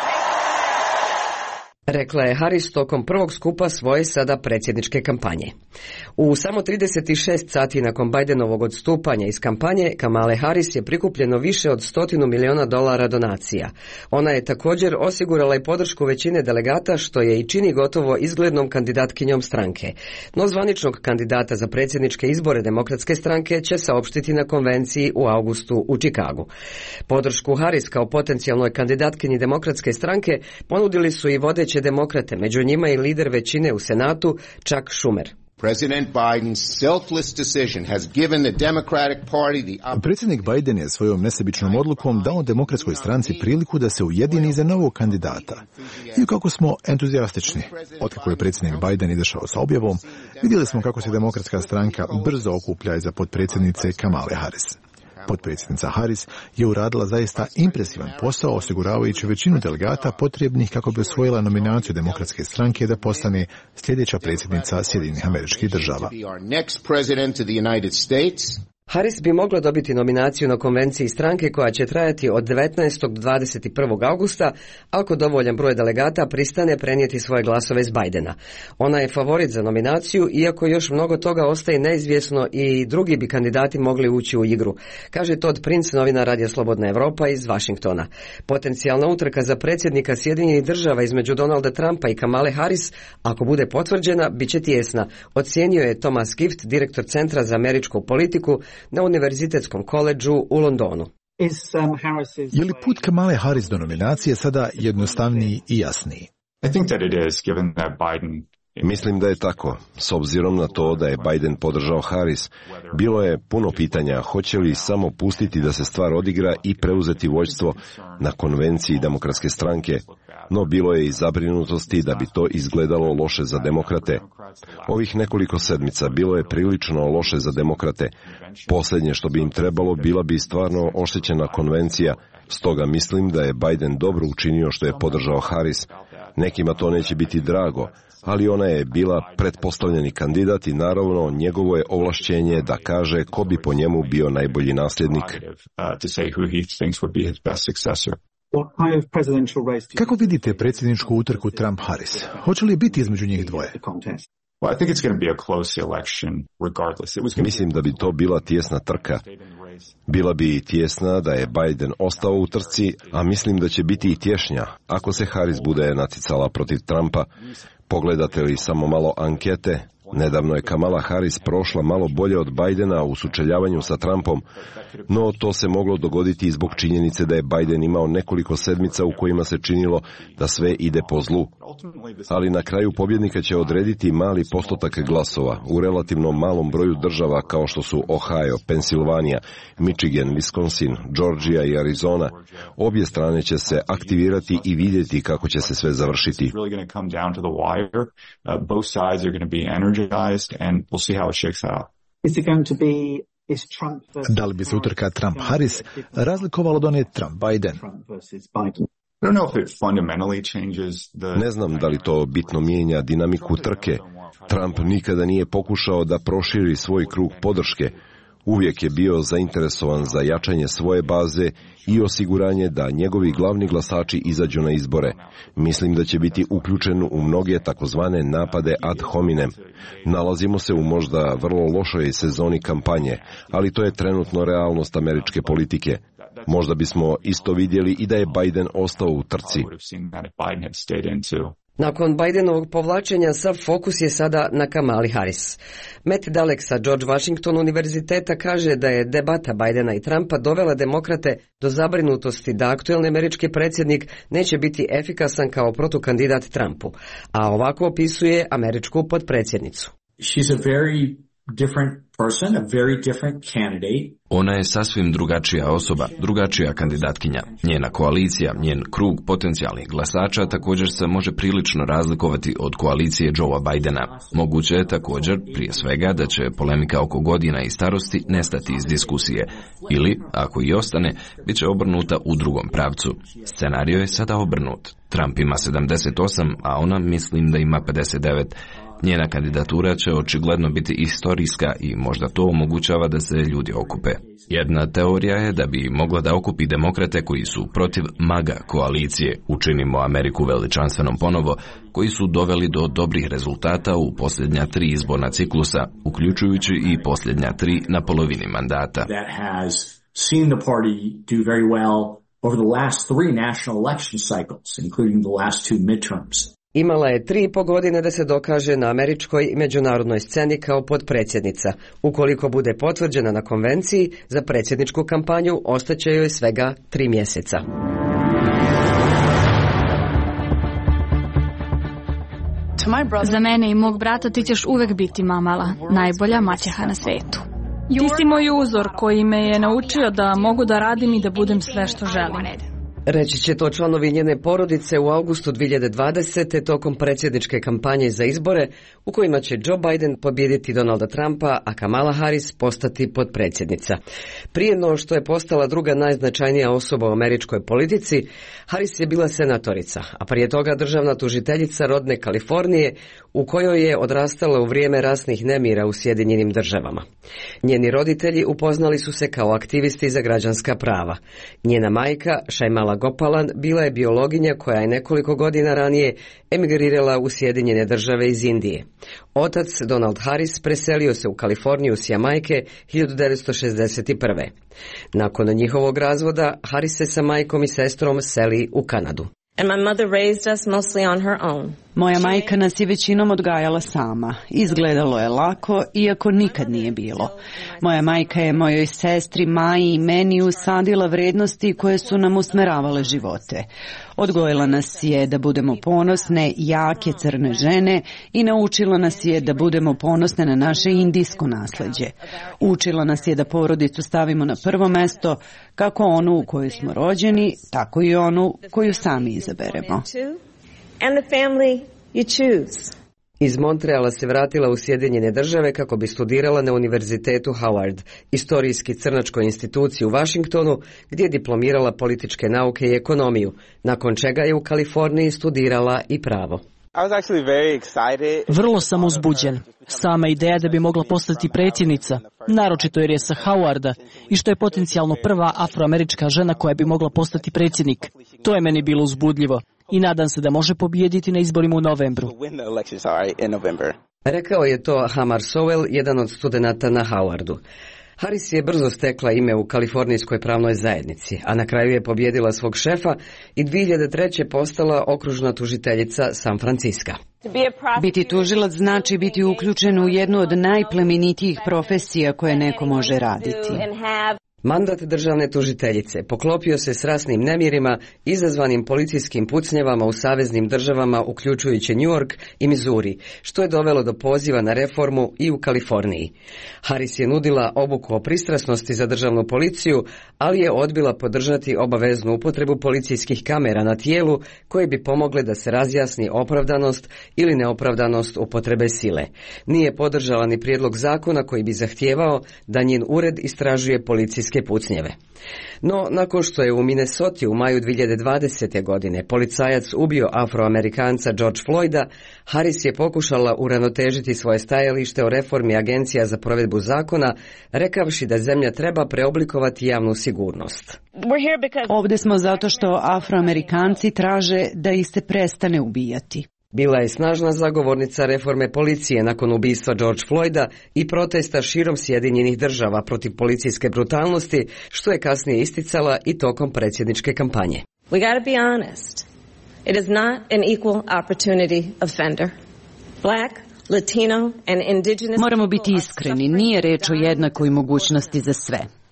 Rekla je Harris tokom prvog skupa svoje sada predsjedničke kampanje. U samo trideset šest sati nakon Bidenovog odstupanja iz kampanje, Kamale Harris je prikupljeno više od stotinu miliona dolara donacija. Ona je također osigurala i podršku većine delegata, što je i čini gotovo izglednom kandidatkinjom stranke. No zvaničnog kandidata za predsjedničke izbore Demokratske stranke će saopštiti na konvenciji u avgustu u Čikagu. Podršku Harris kao potencijalnoj kandidatkinji Demokratske stranke ponudili su i vodeće demokrate, među njima i lider većine u Senatu, Chuck Schumer. President Biden's selfless decision has given the Democratic Party the... Predsjednik Biden je svojom nesebičnom odlukom dao Demokratskoj stranci priliku da se ujedini za novog kandidata. I kako smo entuzijastični. Otkako je predsjednik Biden izašao sa objavom, vidjeli smo kako se Demokratska stranka brzo okuplja iza potpredsjednice Kamale Harris. Potpredsjednica Harris je uradila zaista impresivan posao osiguravajući većinu delegata potrebnih kako bi osvojila nominaciju Demokratske stranke da postane sljedeća predsjednica Sjedinjenih Američkih Država. Harris bi mogla dobiti nominaciju na konvenciji stranke koja će trajati od devetnaestog do dvadeset prvog augusta, ako dovoljan broj delegata pristane prenijeti svoje glasove iz Bidena. Ona je favorit za nominaciju, iako još mnogo toga ostaje neizvjesno i drugi bi kandidati mogli ući u igru, kaže Todd Prince, novinar Radija Slobodna Evropa iz Vašingtona. Potencijalna utrka za predsjednika Sjedinjenih Država između Donalda Trumpa i Kamale Harris, ako bude potvrđena, bit će tijesna, ocijenio je Thomas Gift, direktor Centra za američku politiku na Univerzitetskom koledžu u Londonu. Je li put Kamale Harris do nominacije sada jednostavniji i jasniji? Mislim da je tako. S obzirom na to da je Biden podržao Harris, bilo je puno pitanja hoće li samo pustiti da se stvar odigra i preuzeti vođstvo na konvenciji Demokratske stranke, no bilo je i zabrinutosti da bi to izgledalo loše za demokrate. Ovih nekoliko sedmica bilo je prilično loše za demokrate. Posljednje što bi im trebalo bila bi stvarno oštećena konvencija, stoga mislim da je Biden dobro učinio što je podržao Harris. Nekima to neće biti drago, ali ona je bila pretpostavljeni kandidat i naravno njegovo je ovlašćenje da kaže ko bi po njemu bio najbolji nasljednik. Kako vidite predsjedničku utrku Trump-Harris? Hoće li biti između njih dvoje? Mislim da bi to bila tijesna trka. Bila bi tijesna da je Biden ostao u trci, a mislim da će biti i tješnja ako se Harris bude naticala protiv Trumpa. Pogledate li samo malo ankete, nedavno je Kamala Harris prošla malo bolje od Bidena u sučeljavanju sa Trumpom, no to se moglo dogoditi i zbog činjenice da je Biden imao nekoliko sedmica u kojima se činilo da sve ide po zlu. Ali na kraju pobjednika će odrediti mali postotak glasova u relativno malom broju država kao što su Ohio, Pensilvanija, Michigan, Wisconsin, Georgia i Arizona. Obje strane će se aktivirati i vidjeti kako će se sve završiti. Da li bi se utrka Trump-Harris razlikovala od one Trump-Biden? Ne znam da li to bitno mijenja dinamiku trke. Trump nikada nije pokušao da proširi svoj krug podrške. Uvijek je bio zainteresovan za jačanje svoje baze i osiguranje da njegovi glavni glasači izađu na izbore. Mislim da će biti uključen u mnoge takozvane napade ad hominem. Nalazimo se u možda vrlo lošoj sezoni kampanje, ali to je trenutno realnost američke politike. Možda bismo isto vidjeli i da je Biden ostao u trci. Nakon Bidenovog povlačenja sav fokus je sada na Kamali Harris. Matt Dalek sa George Washington univerziteta kaže da je debata Bidena i Trumpa dovela demokrate do zabrinutosti da aktuelni američki predsjednik neće biti efikasan kao protukandidat Trumpu, a ovako opisuje američku potpredsjednicu. She's a very different person, a very different candidate. Ona je sasvim drugačija osoba, drugačija kandidatkinja. Njena koalicija, njen krug potencijalnih glasača također se može prilično razlikovati od koalicije Joea Bidena. Moguće je također, prije svega, da će polemika oko godina i starosti nestati iz diskusije. Ili, ako i ostane, bit će obrnuta u drugom pravcu. Scenario je sada obrnut. Trump ima sedamdeset osam, a ona mislim da ima pedeset devet. Njena kandidatura će očigledno biti istorijska i možda to omogućava da se ljudi okupe. Jedna teorija je da bi mogla da okupi demokrate koji su protiv MAGA koalicije, Učinimo Ameriku veličanstvenom ponovo, koji su doveli do dobrih rezultata u posljednja tri izborna ciklusa, uključujući i posljednja tri na polovini mandata. Over the last three national election cycles, including the last two midterms. Imala je tri i po godine da se dokaže na američkoj i međunarodnoj sceni kao potpredsjednica. Ukoliko bude potvrđena na konvenciji, za predsjedničku kampanju ostaće joj svega tri mjeseca. Za mene i mog brata ti ćeš uvek biti mamala, najbolja maćeha na svetu. Ti si moj uzor koji me je naučio da mogu da radim i da budem sve što želim. Reći će to članovi njene porodice u avgustu dvije hiljade dvadesete tokom predsjedničke kampanje za izbore u kojima će Joe Biden pobijediti Donalda Trumpa, a Kamala Harris postati potpredsjednica. Prije no što je postala druga najznačajnija osoba u američkoj politici, Harris je bila senatorica, a prije toga državna tužiteljica rodne Kalifornije u kojoj je odrastala u vrijeme rasnih nemira u Sjedinjenim državama. Njeni roditelji upoznali su se kao aktivisti za građanska prava. Njena majka, Šajmala Gopalan, bila je biologinja koja je nekoliko godina ranije emigrirala u Sjedinjene države iz Indije. Otac, Donald Harris, preselio se u Kaliforniju s Jamajke hiljadu devetsto šezdeset prve. Nakon njihovog razvoda, Harris se sa majkom i sestrom seli u Kanadu. And my mother raised us mostly on her own. Moja majka nas je većinom odgajala sama. Izgledalo je lako, iako nikad nije bilo. Moja majka je mojoj sestri Maji i meni usadila vrednosti koje su nam usmeravale živote. Odgojila nas je da budemo ponosne, jake crne žene i naučila nas je da budemo ponosne na naše indijsko nasleđe. Učila nas je da porodicu stavimo na prvo mesto, kako onu u kojoj smo rođeni, tako i onu koju sami izaberemo. And the family you choose. Iz Montreala se vratila u Sjedinjene države kako bi studirala na Univerzitetu Howard, istorijski crnačkoj instituciji u Washingtonu, gdje je diplomirala političke nauke i ekonomiju, nakon čega je u Kaliforniji studirala i pravo. Vrlo sam uzbuđen. Sama ideja da bi mogla postati predsjednica, naročito jer je sa Howarda i što je potencijalno prva afroamerička žena koja bi mogla postati predsjednik. To je meni bilo uzbudljivo i nadam se da može pobijediti na izborima u novembru. Rekao je to Hamar Sowell, jedan od studenata na Howardu. Harris je brzo stekla ime u kalifornijskoj pravnoj zajednici, a na kraju je pobjedila svog šefa i dvije hiljade treće postala okružna tužiteljica San Franciska. Biti tužilac znači biti uključen u jednu od najplemenitijih profesija koje neko može raditi. Mandat državne tužiteljice poklopio se s rasnim nemirima izazvanim policijskim pucnjavama u saveznim državama uključujući New York i Missouri, što je dovelo do poziva na reformu i u Kaliforniji. Harris je nudila obuku o pristrasnosti za državnu policiju, ali je odbila podržati obaveznu upotrebu policijskih kamera na tijelu koje bi pomogle da se razjasni opravdanost ili neopravdanost upotrebe sile. Nije podržala ni prijedlog zakona koji bi zahtijevao da njen ured istražuje policijske pucnjeve. No, nakon što je u Minnesoti u maju dvije hiljade dvadesete. godine policajac ubio Afroamerikanca George Floyda, Harris je pokušala uravnotežiti svoje stajalište o reformi agencija za provedbu zakona, rekavši da zemlja treba preoblikovati javnu sigurnost. Ovdje smo zato što Afroamerikanci traže da ih se prestane ubijati. Bila je snažna zagovornica reforme policije nakon ubistva George Floyda i protesta širom Sjedinjenih država protiv policijske brutalnosti, što je kasnije isticala i tokom predsjedničke kampanje. We gotta be honest. It is not an equal opportunity offender. Black, Latino and indigenous... Moramo biti iskreni, nije reč o jednakoj mogućnosti za sve.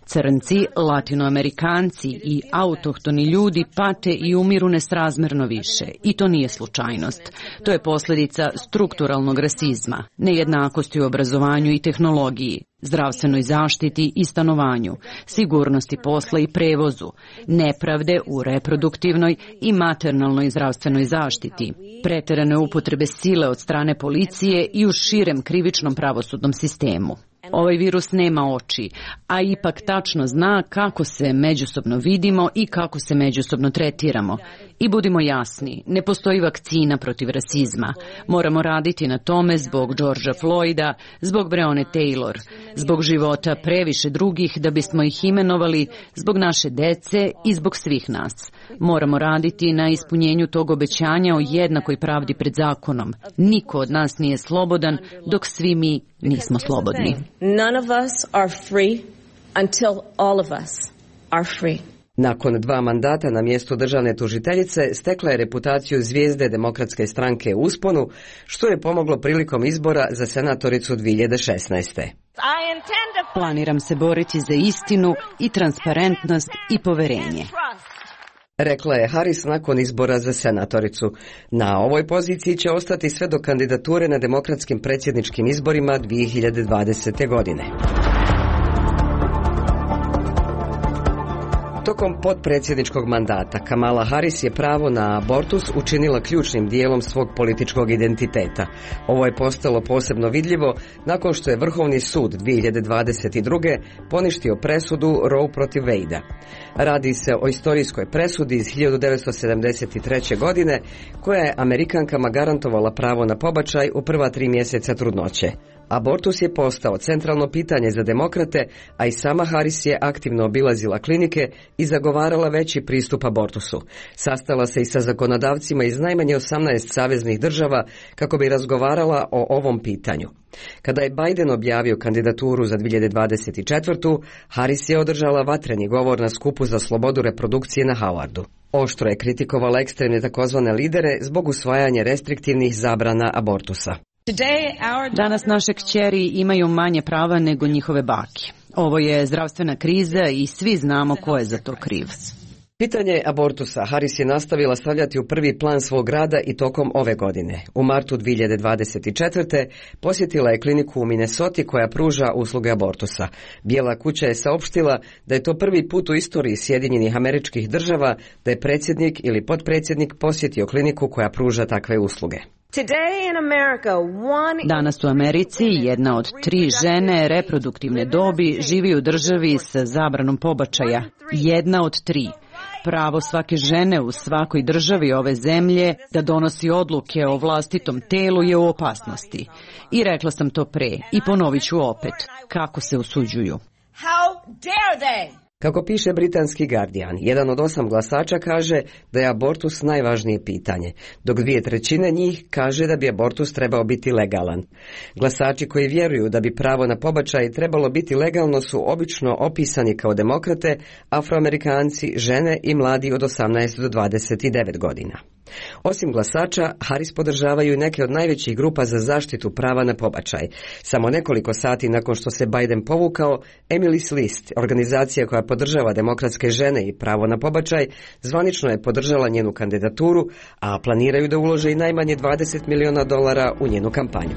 Crnci, latinoamerikanci i autohtoni ljudi pate i umiru nesrazmerno više. I to nije slučajnost. To je posljedica strukturalnog rasizma, nejednakosti u obrazovanju i tehnologiji, zdravstvenoj zaštiti i stanovanju, sigurnosti posla i prevozu, nepravde u reproduktivnoj i maternalnoj zdravstvenoj zaštiti, preterane upotrebe sile od strane policije i u širem krivičnom pravosudnom sistemu. Ovaj virus nema oči, a ipak tačno zna kako se međusobno vidimo i kako se međusobno tretiramo. I budimo jasni, ne postoji vakcina protiv rasizma. Moramo raditi na tome zbog Georgea Floyda, zbog Breonna Taylor, zbog života previše drugih da bismo ih imenovali, zbog naše dece i zbog svih nas. Moramo raditi na ispunjenju tog obećanja o jednakoj pravdi pred zakonom. Niko od nas nije slobodan dok svi mi nismo slobodni. None of us are free until all of us are free. Nakon dva mandata na mjestu državne tužiteljice stekla je reputaciju zvijezde Demokratske stranke u usponu, što je pomoglo prilikom izbora za senatoricu dvije hiljade šesnaeste. Planiram se boriti za istinu i transparentnost i poverenje. Rekla je Harris nakon izbora za senatoricu. Na ovoj poziciji će ostati sve do kandidature na demokratskim predsjedničkim izborima dvije hiljade dvadesete. godine. Tokom potpredsjedničkog mandata Kamala Harris je pravo na abortus učinila ključnim dijelom svog političkog identiteta. Ovo je postalo posebno vidljivo nakon što je Vrhovni sud dvije hiljade dvadeset druge poništio presudu Roe protiv Wade-a. Radi se o istorijskoj presudi iz hiljadu devetsto sedamdeset treće. godine koja je Amerikankama garantovala pravo na pobačaj u prva tri mjeseca trudnoće. Abortus je postao centralno pitanje za demokrate, a i sama Harris je aktivno obilazila klinike i zagovarala veći pristup abortusu. Sastala se i sa zakonodavcima iz najmanje osamnaest saveznih država kako bi razgovarala o ovom pitanju. Kada je Biden objavio kandidaturu za dvije hiljade dvadeset četvrtu. Harris je održala vatreni govor na skupu za slobodu reprodukcije na Howardu. Oštro je kritikovala ekstremne takozvane lidere zbog usvajanja restriktivnih zabrana abortusa. Danas naše kćeri imaju manje prava nego njihove bake. Ovo je zdravstvena kriza i svi znamo ko je za to kriv. Pitanje abortusa Harris je nastavila stavljati u prvi plan svog rada i tokom ove godine. U martu dvije hiljade dvadeset četvrte. posjetila je kliniku u Minnesoti koja pruža usluge abortusa. Bijela kuća je saopštila da je to prvi put u istoriji Sjedinjenih Američkih Država da je predsjednik ili potpredsjednik posjetio kliniku koja pruža takve usluge. Danas u Americi jedna od tri žene reproduktivne dobi živi u državi sa zabranom pobačaja. Jedna od tri. Pravo svake žene u svakoj državi ove zemlje da donosi odluke o vlastitom telu je u opasnosti. I rekla sam to pre i ponovit ću opet. Kako se usuđuju? Kako piše britanski Guardian, jedan od osam glasača kaže da je abortus najvažnije pitanje, dok dvije trećine njih kaže da bi abortus trebao biti legalan. Glasači koji vjeruju da bi pravo na pobačaj trebalo biti legalno su obično opisani kao demokrate, afroamerikanci, žene i mladi od osamnaest do dvadeset devet godina. Osim glasača, Harris podržavaju i neke od najvećih grupa za zaštitu prava na pobačaj. Samo nekoliko sati nakon što se Biden povukao, Emily's List, organizacija koja podržava demokratske žene i pravo na pobačaj, zvanično je podržala njenu kandidaturu, a planiraju da ulože i najmanje dvadeset miliona dolara u njenu kampanju.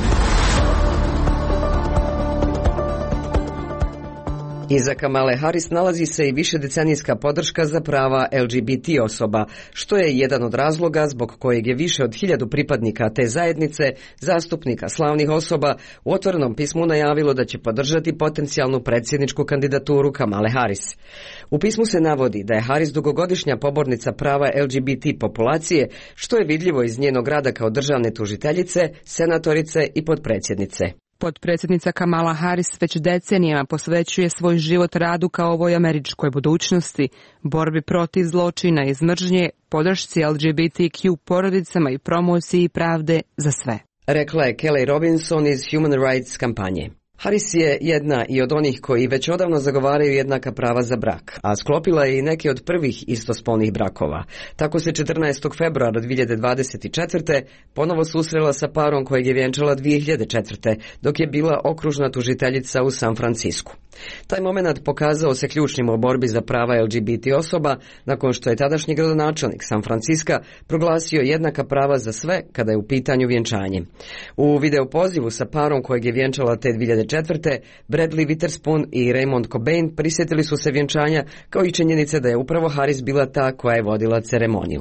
Iza Kamale Harris nalazi se i višedecenijska podrška za prava L G B T osoba, što je jedan od razloga zbog kojeg je više od hiljadu pripadnika te zajednice, zastupnika slavnih osoba, u otvorenom pismu najavilo da će podržati potencijalnu predsjedničku kandidaturu Kamale Harris. U pismu se navodi da je Harris dugogodišnja pobornica prava L G B T populacije, što je vidljivo iz njenog rada kao državne tužiteljice, senatorice i potpredsjednice. Potpredsjednica Kamala Harris već decenijama posvećuje svoj život radu kao ovoj američkoj budućnosti, borbi protiv zločina i mržnje, podršci L G B T Q porodicama i promociji pravde za sve. Rekla je Kelly Robinson iz Human Rights kampanje. Harris je jedna i od onih koji već odavno zagovaraju jednaka prava za brak, a sklopila je i neke od prvih istospolnih brakova. Tako se četrnaestog februara dvije hiljade dvadeset četvrte. ponovo susrela sa parom kojeg je vjenčala dvije hiljade četvrte. dok je bila okružna tužiteljica u San Francisku. Taj moment pokazao se ključnim u borbi za prava L G B T osoba nakon što je tadašnji gradonačelnik San Franciska proglasio jednaka prava za sve kada je u pitanju vjenčanje. U video pozivu sa parom kojeg je vjenčala te dvije hiljade četvrte. Bradley Witherspoon i Raymond Cobain prisjetili su se vjenčanja kao i činjenice da je upravo Harris bila ta koja je vodila ceremoniju.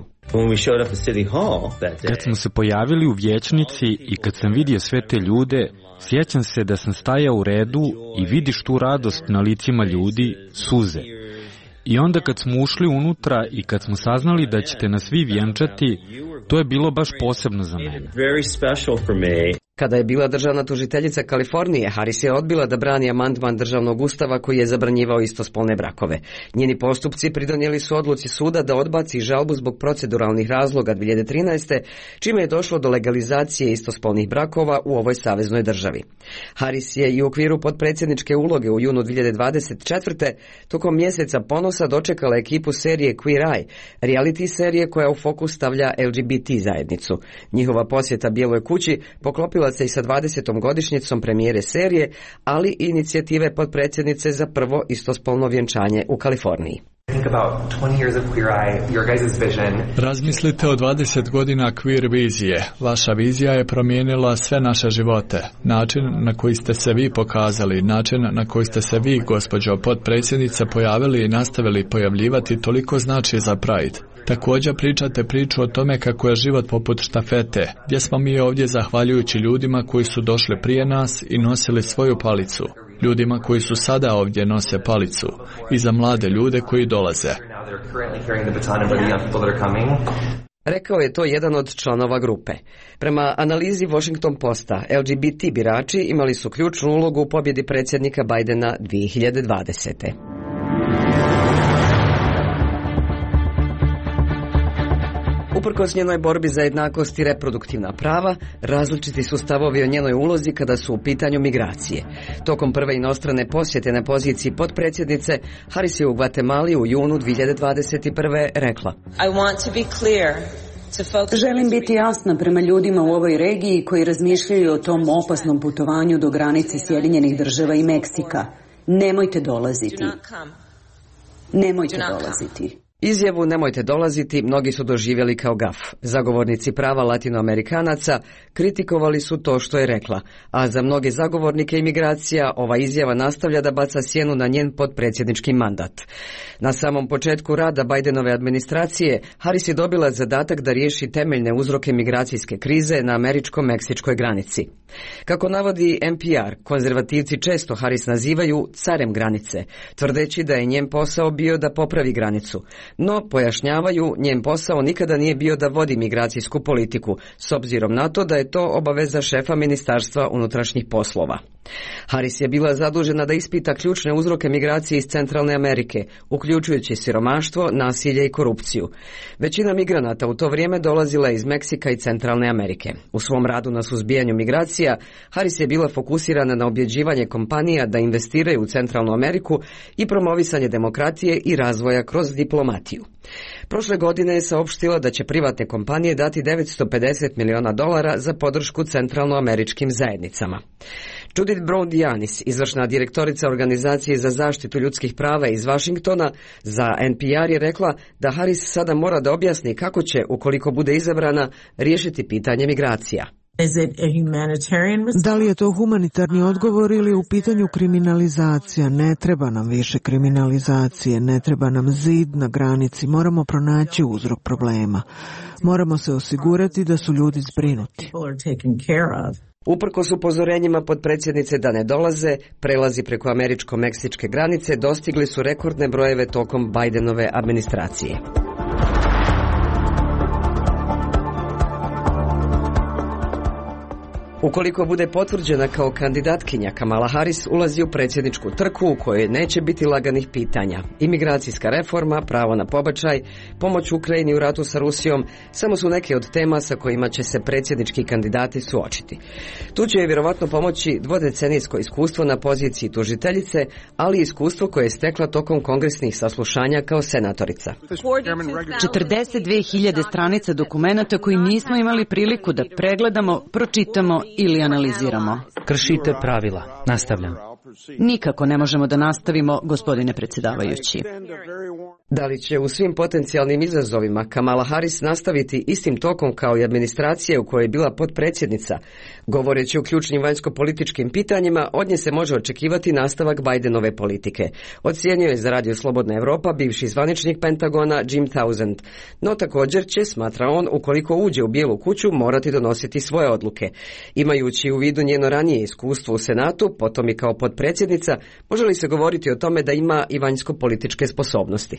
Kad smo se pojavili u vijećnici i kad sam vidio sve te ljude, sjećam se da sam stajao u redu i vidiš tu radost na licima ljudi, suze. I onda kad smo ušli unutra i kad smo saznali da ćete nas svi vjenčati, to je bilo baš posebno za mene. Kada je bila državna tužiteljica Kalifornije, Harris je odbila da brani amandman državnog ustava koji je zabranjivao istospolne brakove. Njeni postupci pridonijeli su odluci suda da odbaci žalbu zbog proceduralnih razloga dvije hiljade trinaeste. čime je došlo do legalizacije istospolnih brakova u ovoj saveznoj državi. Harris je i u okviru potpredsjedničke uloge u junu dvije hiljade dvadeset četvrte. tokom mjeseca ponosa dočekala ekipu serije Queer Eye, reality serije koja u fokus stavlja L G B T zajednicu. Njihova posjeta Bijeloj kući poklopila se i sa dvadesetom godišnjicom premijere serije, ali i inicijative potpredsjednice za prvo istospolno vjenčanje u Kaliforniji. Razmislite o dvadeset godina queer vizije. Vaša vizija je promijenila sve naše živote. Način na koji ste se vi pokazali, način na koji ste se vi, gospođo potpredsjednica, pojavili i nastavili pojavljivati toliko znači za Pride. Također pričate priču o tome kako je život poput štafete, gdje smo mi ovdje zahvaljujući ljudima koji su došli prije nas i nosili svoju palicu, ljudima koji su sada ovdje nose palicu i za mlade ljude koji dolaze. Rekao je to jedan od članova grupe. Prema analizi Washington Posta, L G B T birači imali su ključnu ulogu u pobjedi predsjednika Bidena dvije hiljade dvadesete. Uprkos njenoj borbi za jednakost i reproduktivna prava, različiti su stavovi o njenoj ulozi kada su u pitanju migracije. Tokom prve inostrane posjete na poziciji potpredsjednice, Harris je u Gvatemali u junu dvije hiljade dvadeset prve. rekla: Želim biti jasna prema ljudima u ovoj regiji koji razmišljaju o tom opasnom putovanju do granice Sjedinjenih Država i Meksika. Nemojte dolaziti. Nemojte dolaziti. Izjavu "nemojte dolaziti" mnogi su doživjeli kao gaf. Zagovornici prava latinoamerikanaca kritikovali su to što je rekla, a za mnoge zagovornike imigracija ova izjava nastavlja da baca sjenu na njen potpredsjednički mandat. Na samom početku rada Bidenove administracije, Harris je dobila zadatak da riješi temeljne uzroke migracijske krize na američko-meksičkoj granici. Kako navodi N P R, konzervativci često Harris nazivaju carem granice, tvrdeći da je njen posao bio da popravi granicu. No, pojašnjavaju, njen posao nikada nije bio da vodi migracijsku politiku, s obzirom na to da je to obaveza šefa Ministarstva unutrašnjih poslova. Harris je bila zadužena da ispita ključne uzroke migracije iz Centralne Amerike, uključujući siromaštvo, nasilje i korupciju. Većina migranata u to vrijeme dolazila iz Meksika i Centralne Amerike. U svom radu na suzbijanju migracija, Harris je bila fokusirana na objeđivanje kompanija da investiraju u Centralnu Ameriku i promovisanje demokratije i razvoja kroz diplomatiju. Prošle godine je saopštila da će privatne kompanije dati devetsto pedeset miliona dolara za podršku centralnoameričkim zajednicama. Judith Brown-Dianis, izvršna direktorica Organizacije za zaštitu ljudskih prava iz Washingtona, za N P R je rekla da Harris sada mora da objasni kako će, ukoliko bude izabrana, riješiti pitanje migracija. Da li je to humanitarni odgovor ili u pitanju kriminalizacija? Ne treba nam više kriminalizacije, ne treba nam zid na granici, moramo pronaći uzrok problema. Moramo se osigurati da su ljudi zbrinuti. Uprkos upozorenjima potpredsjednice da ne dolaze, prelazi preko američko-meksičke granice dostigli su rekordne brojeve tokom Bidenove administracije. Ukoliko bude potvrđena kao kandidatkinja, Kamala Harris ulazi u predsjedničku trku u kojoj neće biti laganih pitanja. Imigracijska reforma, pravo na pobačaj, pomoć Ukrajini u ratu sa Rusijom samo su neke od tema sa kojima će se predsjednički kandidati suočiti. Tu će je vjerovatno pomoći dvodecenijsko iskustvo na poziciji tužiteljice, ali i iskustvo koje je stekla tokom kongresnih saslušanja kao senatorica. četrdeset dve hiljade stranica dokumenata koji nismo imali priliku da pregledamo, pročitamo ili analiziramo. Kršite pravila. Nastavljam. Nikako ne možemo da nastavimo, gospodine predsjedavajući. Da li će u svim potencijalnim izazovima Kamala Harris nastaviti istim tokom kao i administracija u kojoj je bila potpredsjednica? Govoreći o ključnim vanjsko-političkim pitanjima, od nje se može očekivati nastavak Bidenove politike. Ocijenio je za Radio Slobodna Evropa bivši zvaničnik Pentagona Jim Townsend. No također će, smatra on, ukoliko uđe u Bijelu kuću, morati donositi svoje odluke. Imajući u vidu njeno ranije iskustvo u Senatu, potom i kao potpredsjednica, može li se govoriti o tome da ima i vanjsko-političke sposobnosti?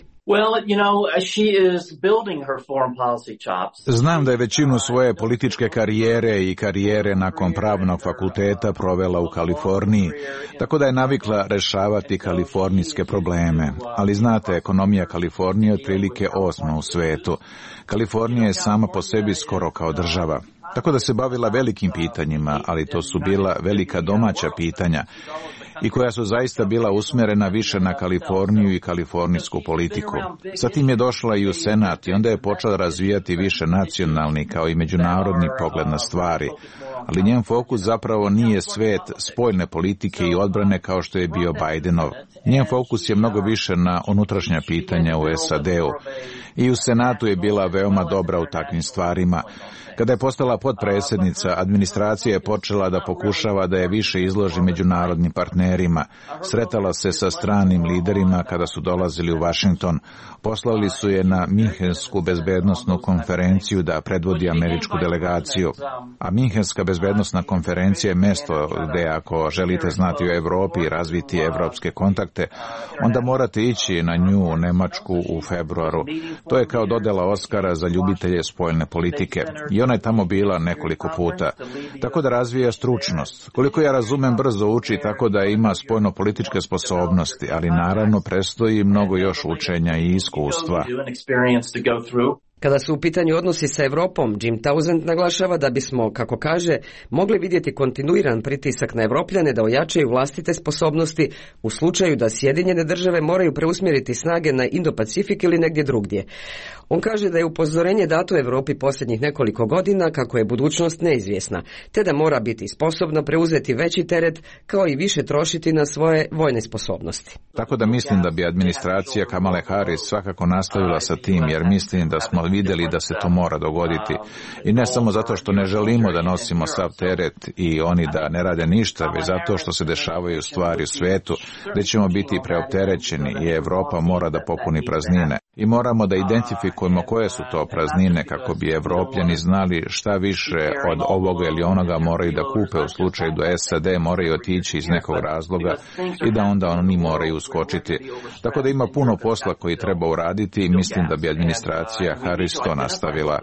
Znam da je većinu svoje političke karijere i karijere nakon pravnog fakulteta provela u Kaliforniji, tako da je navikla rešavati kalifornijske probleme. Ali znate, ekonomija Kalifornije je otprilike osma u svetu. Kalifornija je sama po sebi skoro kao država. Tako da se bavila velikim pitanjima, ali to su bila velika domaća pitanja i koja su zaista bila usmjerena više na Kaliforniju i kalifornijsku politiku. Sa tim je došla i u Senat i onda je počela razvijati više nacionalni kao i međunarodni pogled na stvari. Ali njen fokus zapravo nije svet spoljne politike i odbrane kao što je bio Bidenov. Njen fokus je mnogo više na unutrašnja pitanja u S A D-u. I u Senatu je bila veoma dobra u takvim stvarima. Kada je postala potpredsjednica, administracija je počela da pokušava da je više izloži međunarodnim partnerima. Sretala se sa stranim liderima kada su dolazili u Washington. Poslali su je na Minhensku bezbednosnu konferenciju da predvodi američku delegaciju. A Minhenska bezbednosna konferencija je mjesto gdje ako želite znati o Evropi i razviti evropske kontakte, onda morate ići na nju u Nemačku u februaru. To je kao dodela Oskara za ljubitelje spoljne politike. I ona je tamo bila nekoliko puta. Tako da razvija stručnost. Koliko ja razumem, brzo uči tako da ima spoljno-političke sposobnosti, ali naravno predstoji mnogo još učenja i iskustva. Kada su u pitanju odnosi sa Evropom, Jim Townsend naglašava da bismo, kako kaže, mogli vidjeti kontinuiran pritisak na Evropljane da ojačaju vlastite sposobnosti u slučaju da Sjedinjene države moraju preusmjeriti snage na Indo-Pacifik ili negdje drugdje. On kaže da je upozorenje dato Evropi posljednjih nekoliko godina kako je budućnost neizvjesna, te da mora biti sposobna preuzeti veći teret kao i više trošiti na svoje vojne sposobnosti. Tako da mislim da bi administracija Kamale Harris svakako nastavila sa tim, jer mislim da smo vidjeli da se to mora dogoditi. I ne samo zato što ne želimo da nosimo sav teret i oni da ne rade ništa, već zato što se dešavaju stvari u svetu gdje ćemo biti preopterećeni i Evropa mora da popuni praznine. I moramo da identifikujemo koje su to praznine kako bi Evropljani znali šta više od ovoga ili onoga moraju da kupe u slučaju da S A D moraju otići iz nekog razloga i da onda oni moraju uskočiti. Tako da ima puno posla koji treba uraditi i mislim da bi administracija Harris to nastavila.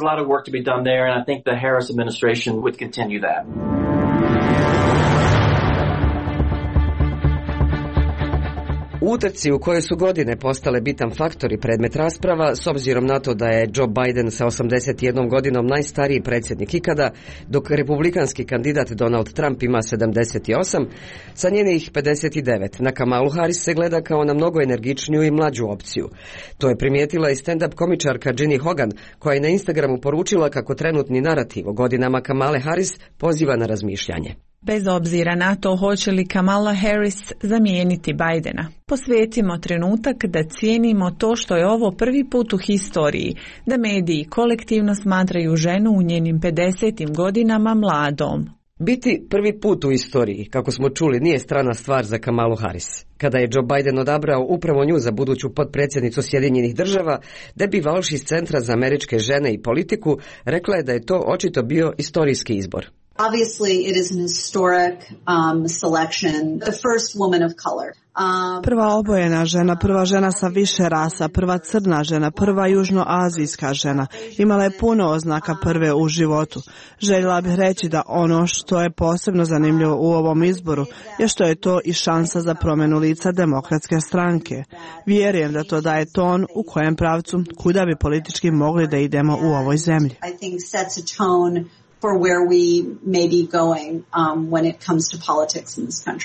U utrci u kojoj su godine postale bitan faktor i predmet rasprava, s obzirom na to da je Joe Biden sa osamdeset jednom godinom najstariji predsjednik ikada, dok republikanski kandidat Donald Trump ima sedamdeset osam, sa njenih pedeset devet na Kamalu Harris se gleda kao na mnogo energičniju i mlađu opciju. To je primijetila i stand-up komičarka Ginny Hogan, koja je na Instagramu poručila kako trenutni narativ o godinama Kamale Harris poziva na razmišljanje. Bez obzira na to hoće li Kamala Harris zamijeniti Bidena, posvetimo trenutak da cijenimo to što je ovo prvi put u historiji, da mediji kolektivno smatraju ženu u njenim pedesetim godinama mladom. Biti prvi put u istoriji, kako smo čuli, nije strana stvar za Kamalu Harris. Kada je Joe Biden odabrao upravo nju za buduću potpredsjednicu Sjedinjenih država, Debbie Walsh iz Centra za američke žene i politiku rekla je da je to očito bio istorijski izbor. Obviously, it is an historic um, selection, the first woman of color. Um, prva obojena žena, prva žena sa više rasa, prva crna žena, prva južnoazijska žena. Imala je puno oznaka prve u životu. Željela bih reći da ono što je posebno zanimljivo u ovom izboru je što je to i šansa za promjenu lica demokratske stranke. Vjerujem da to daje ton u kojem pravcu kuda bi politički mogli da idemo u ovoj zemlji. I think sets a tone for where we may be going um, when it comes to politics in this country.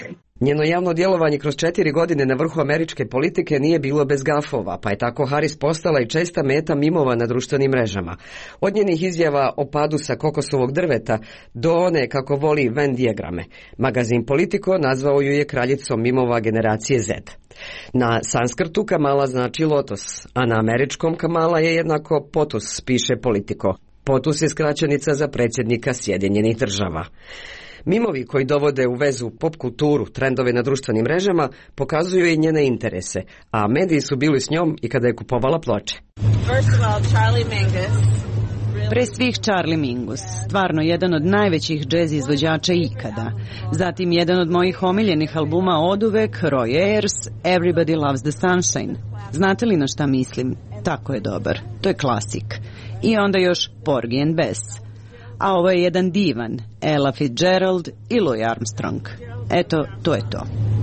Njeno javno djelovanje kroz četiri godine na vrhu američke politike nije bilo bez gafova, pa je tako Harris postala i česta meta mimova na društvenim mrežama. Od njenih izjava o padu sa kokosovog drveta do one kako voli Venn dijagrame. Magazin Politico nazvao ju je kraljicom mimova generacije Z. Na sanskrtu Kamala znači lotos, a na američkom Kamala je jednako potus, piše Politico. Potus je skraćenica za predsjednika Sjedinjenih država. Mimovi koji dovode u vezu pop kulturu, trendove na društvenim mrežama, pokazuju i njene interese, a mediji su bili s njom i kada je kupovala ploče. Pre svih Charlie Mingus, stvarno jedan od najvećih džez izvođača ikada. Zatim jedan od mojih omiljenih albuma oduvek, Roy Ayers, Everybody Loves the Sunshine. Znate li na šta mislim? Tako je dobar. To je klasik. I onda još Porgy and Bess. A ovo je jedan divan, Ella Fitzgerald i Louis Armstrong. Eto, to je to.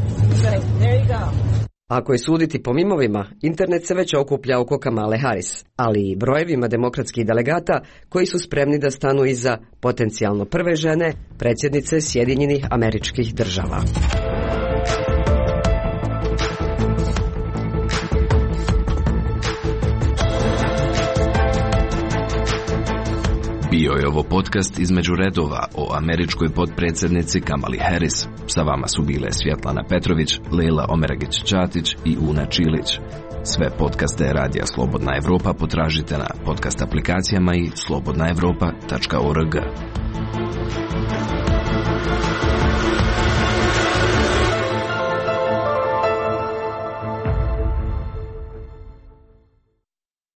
Ako je suditi po mimovima, internet se već okuplja oko Kamale Harris, ali i brojevima demokratskih delegata koji su spremni da stanu iza potencijalno prve žene, predsjednice Sjedinjenih Američkih Država. Bio je ovo podcast između redova o američkoj potpredsjednici Kamali Harris. Sa vama su bile Svjetlana Petrović, Lejla Omeragić-Ćatić i Una Čilić. Sve podcaste Radija Slobodna Evropa potražite na podcast aplikacijama i slobodna evropa tačka org.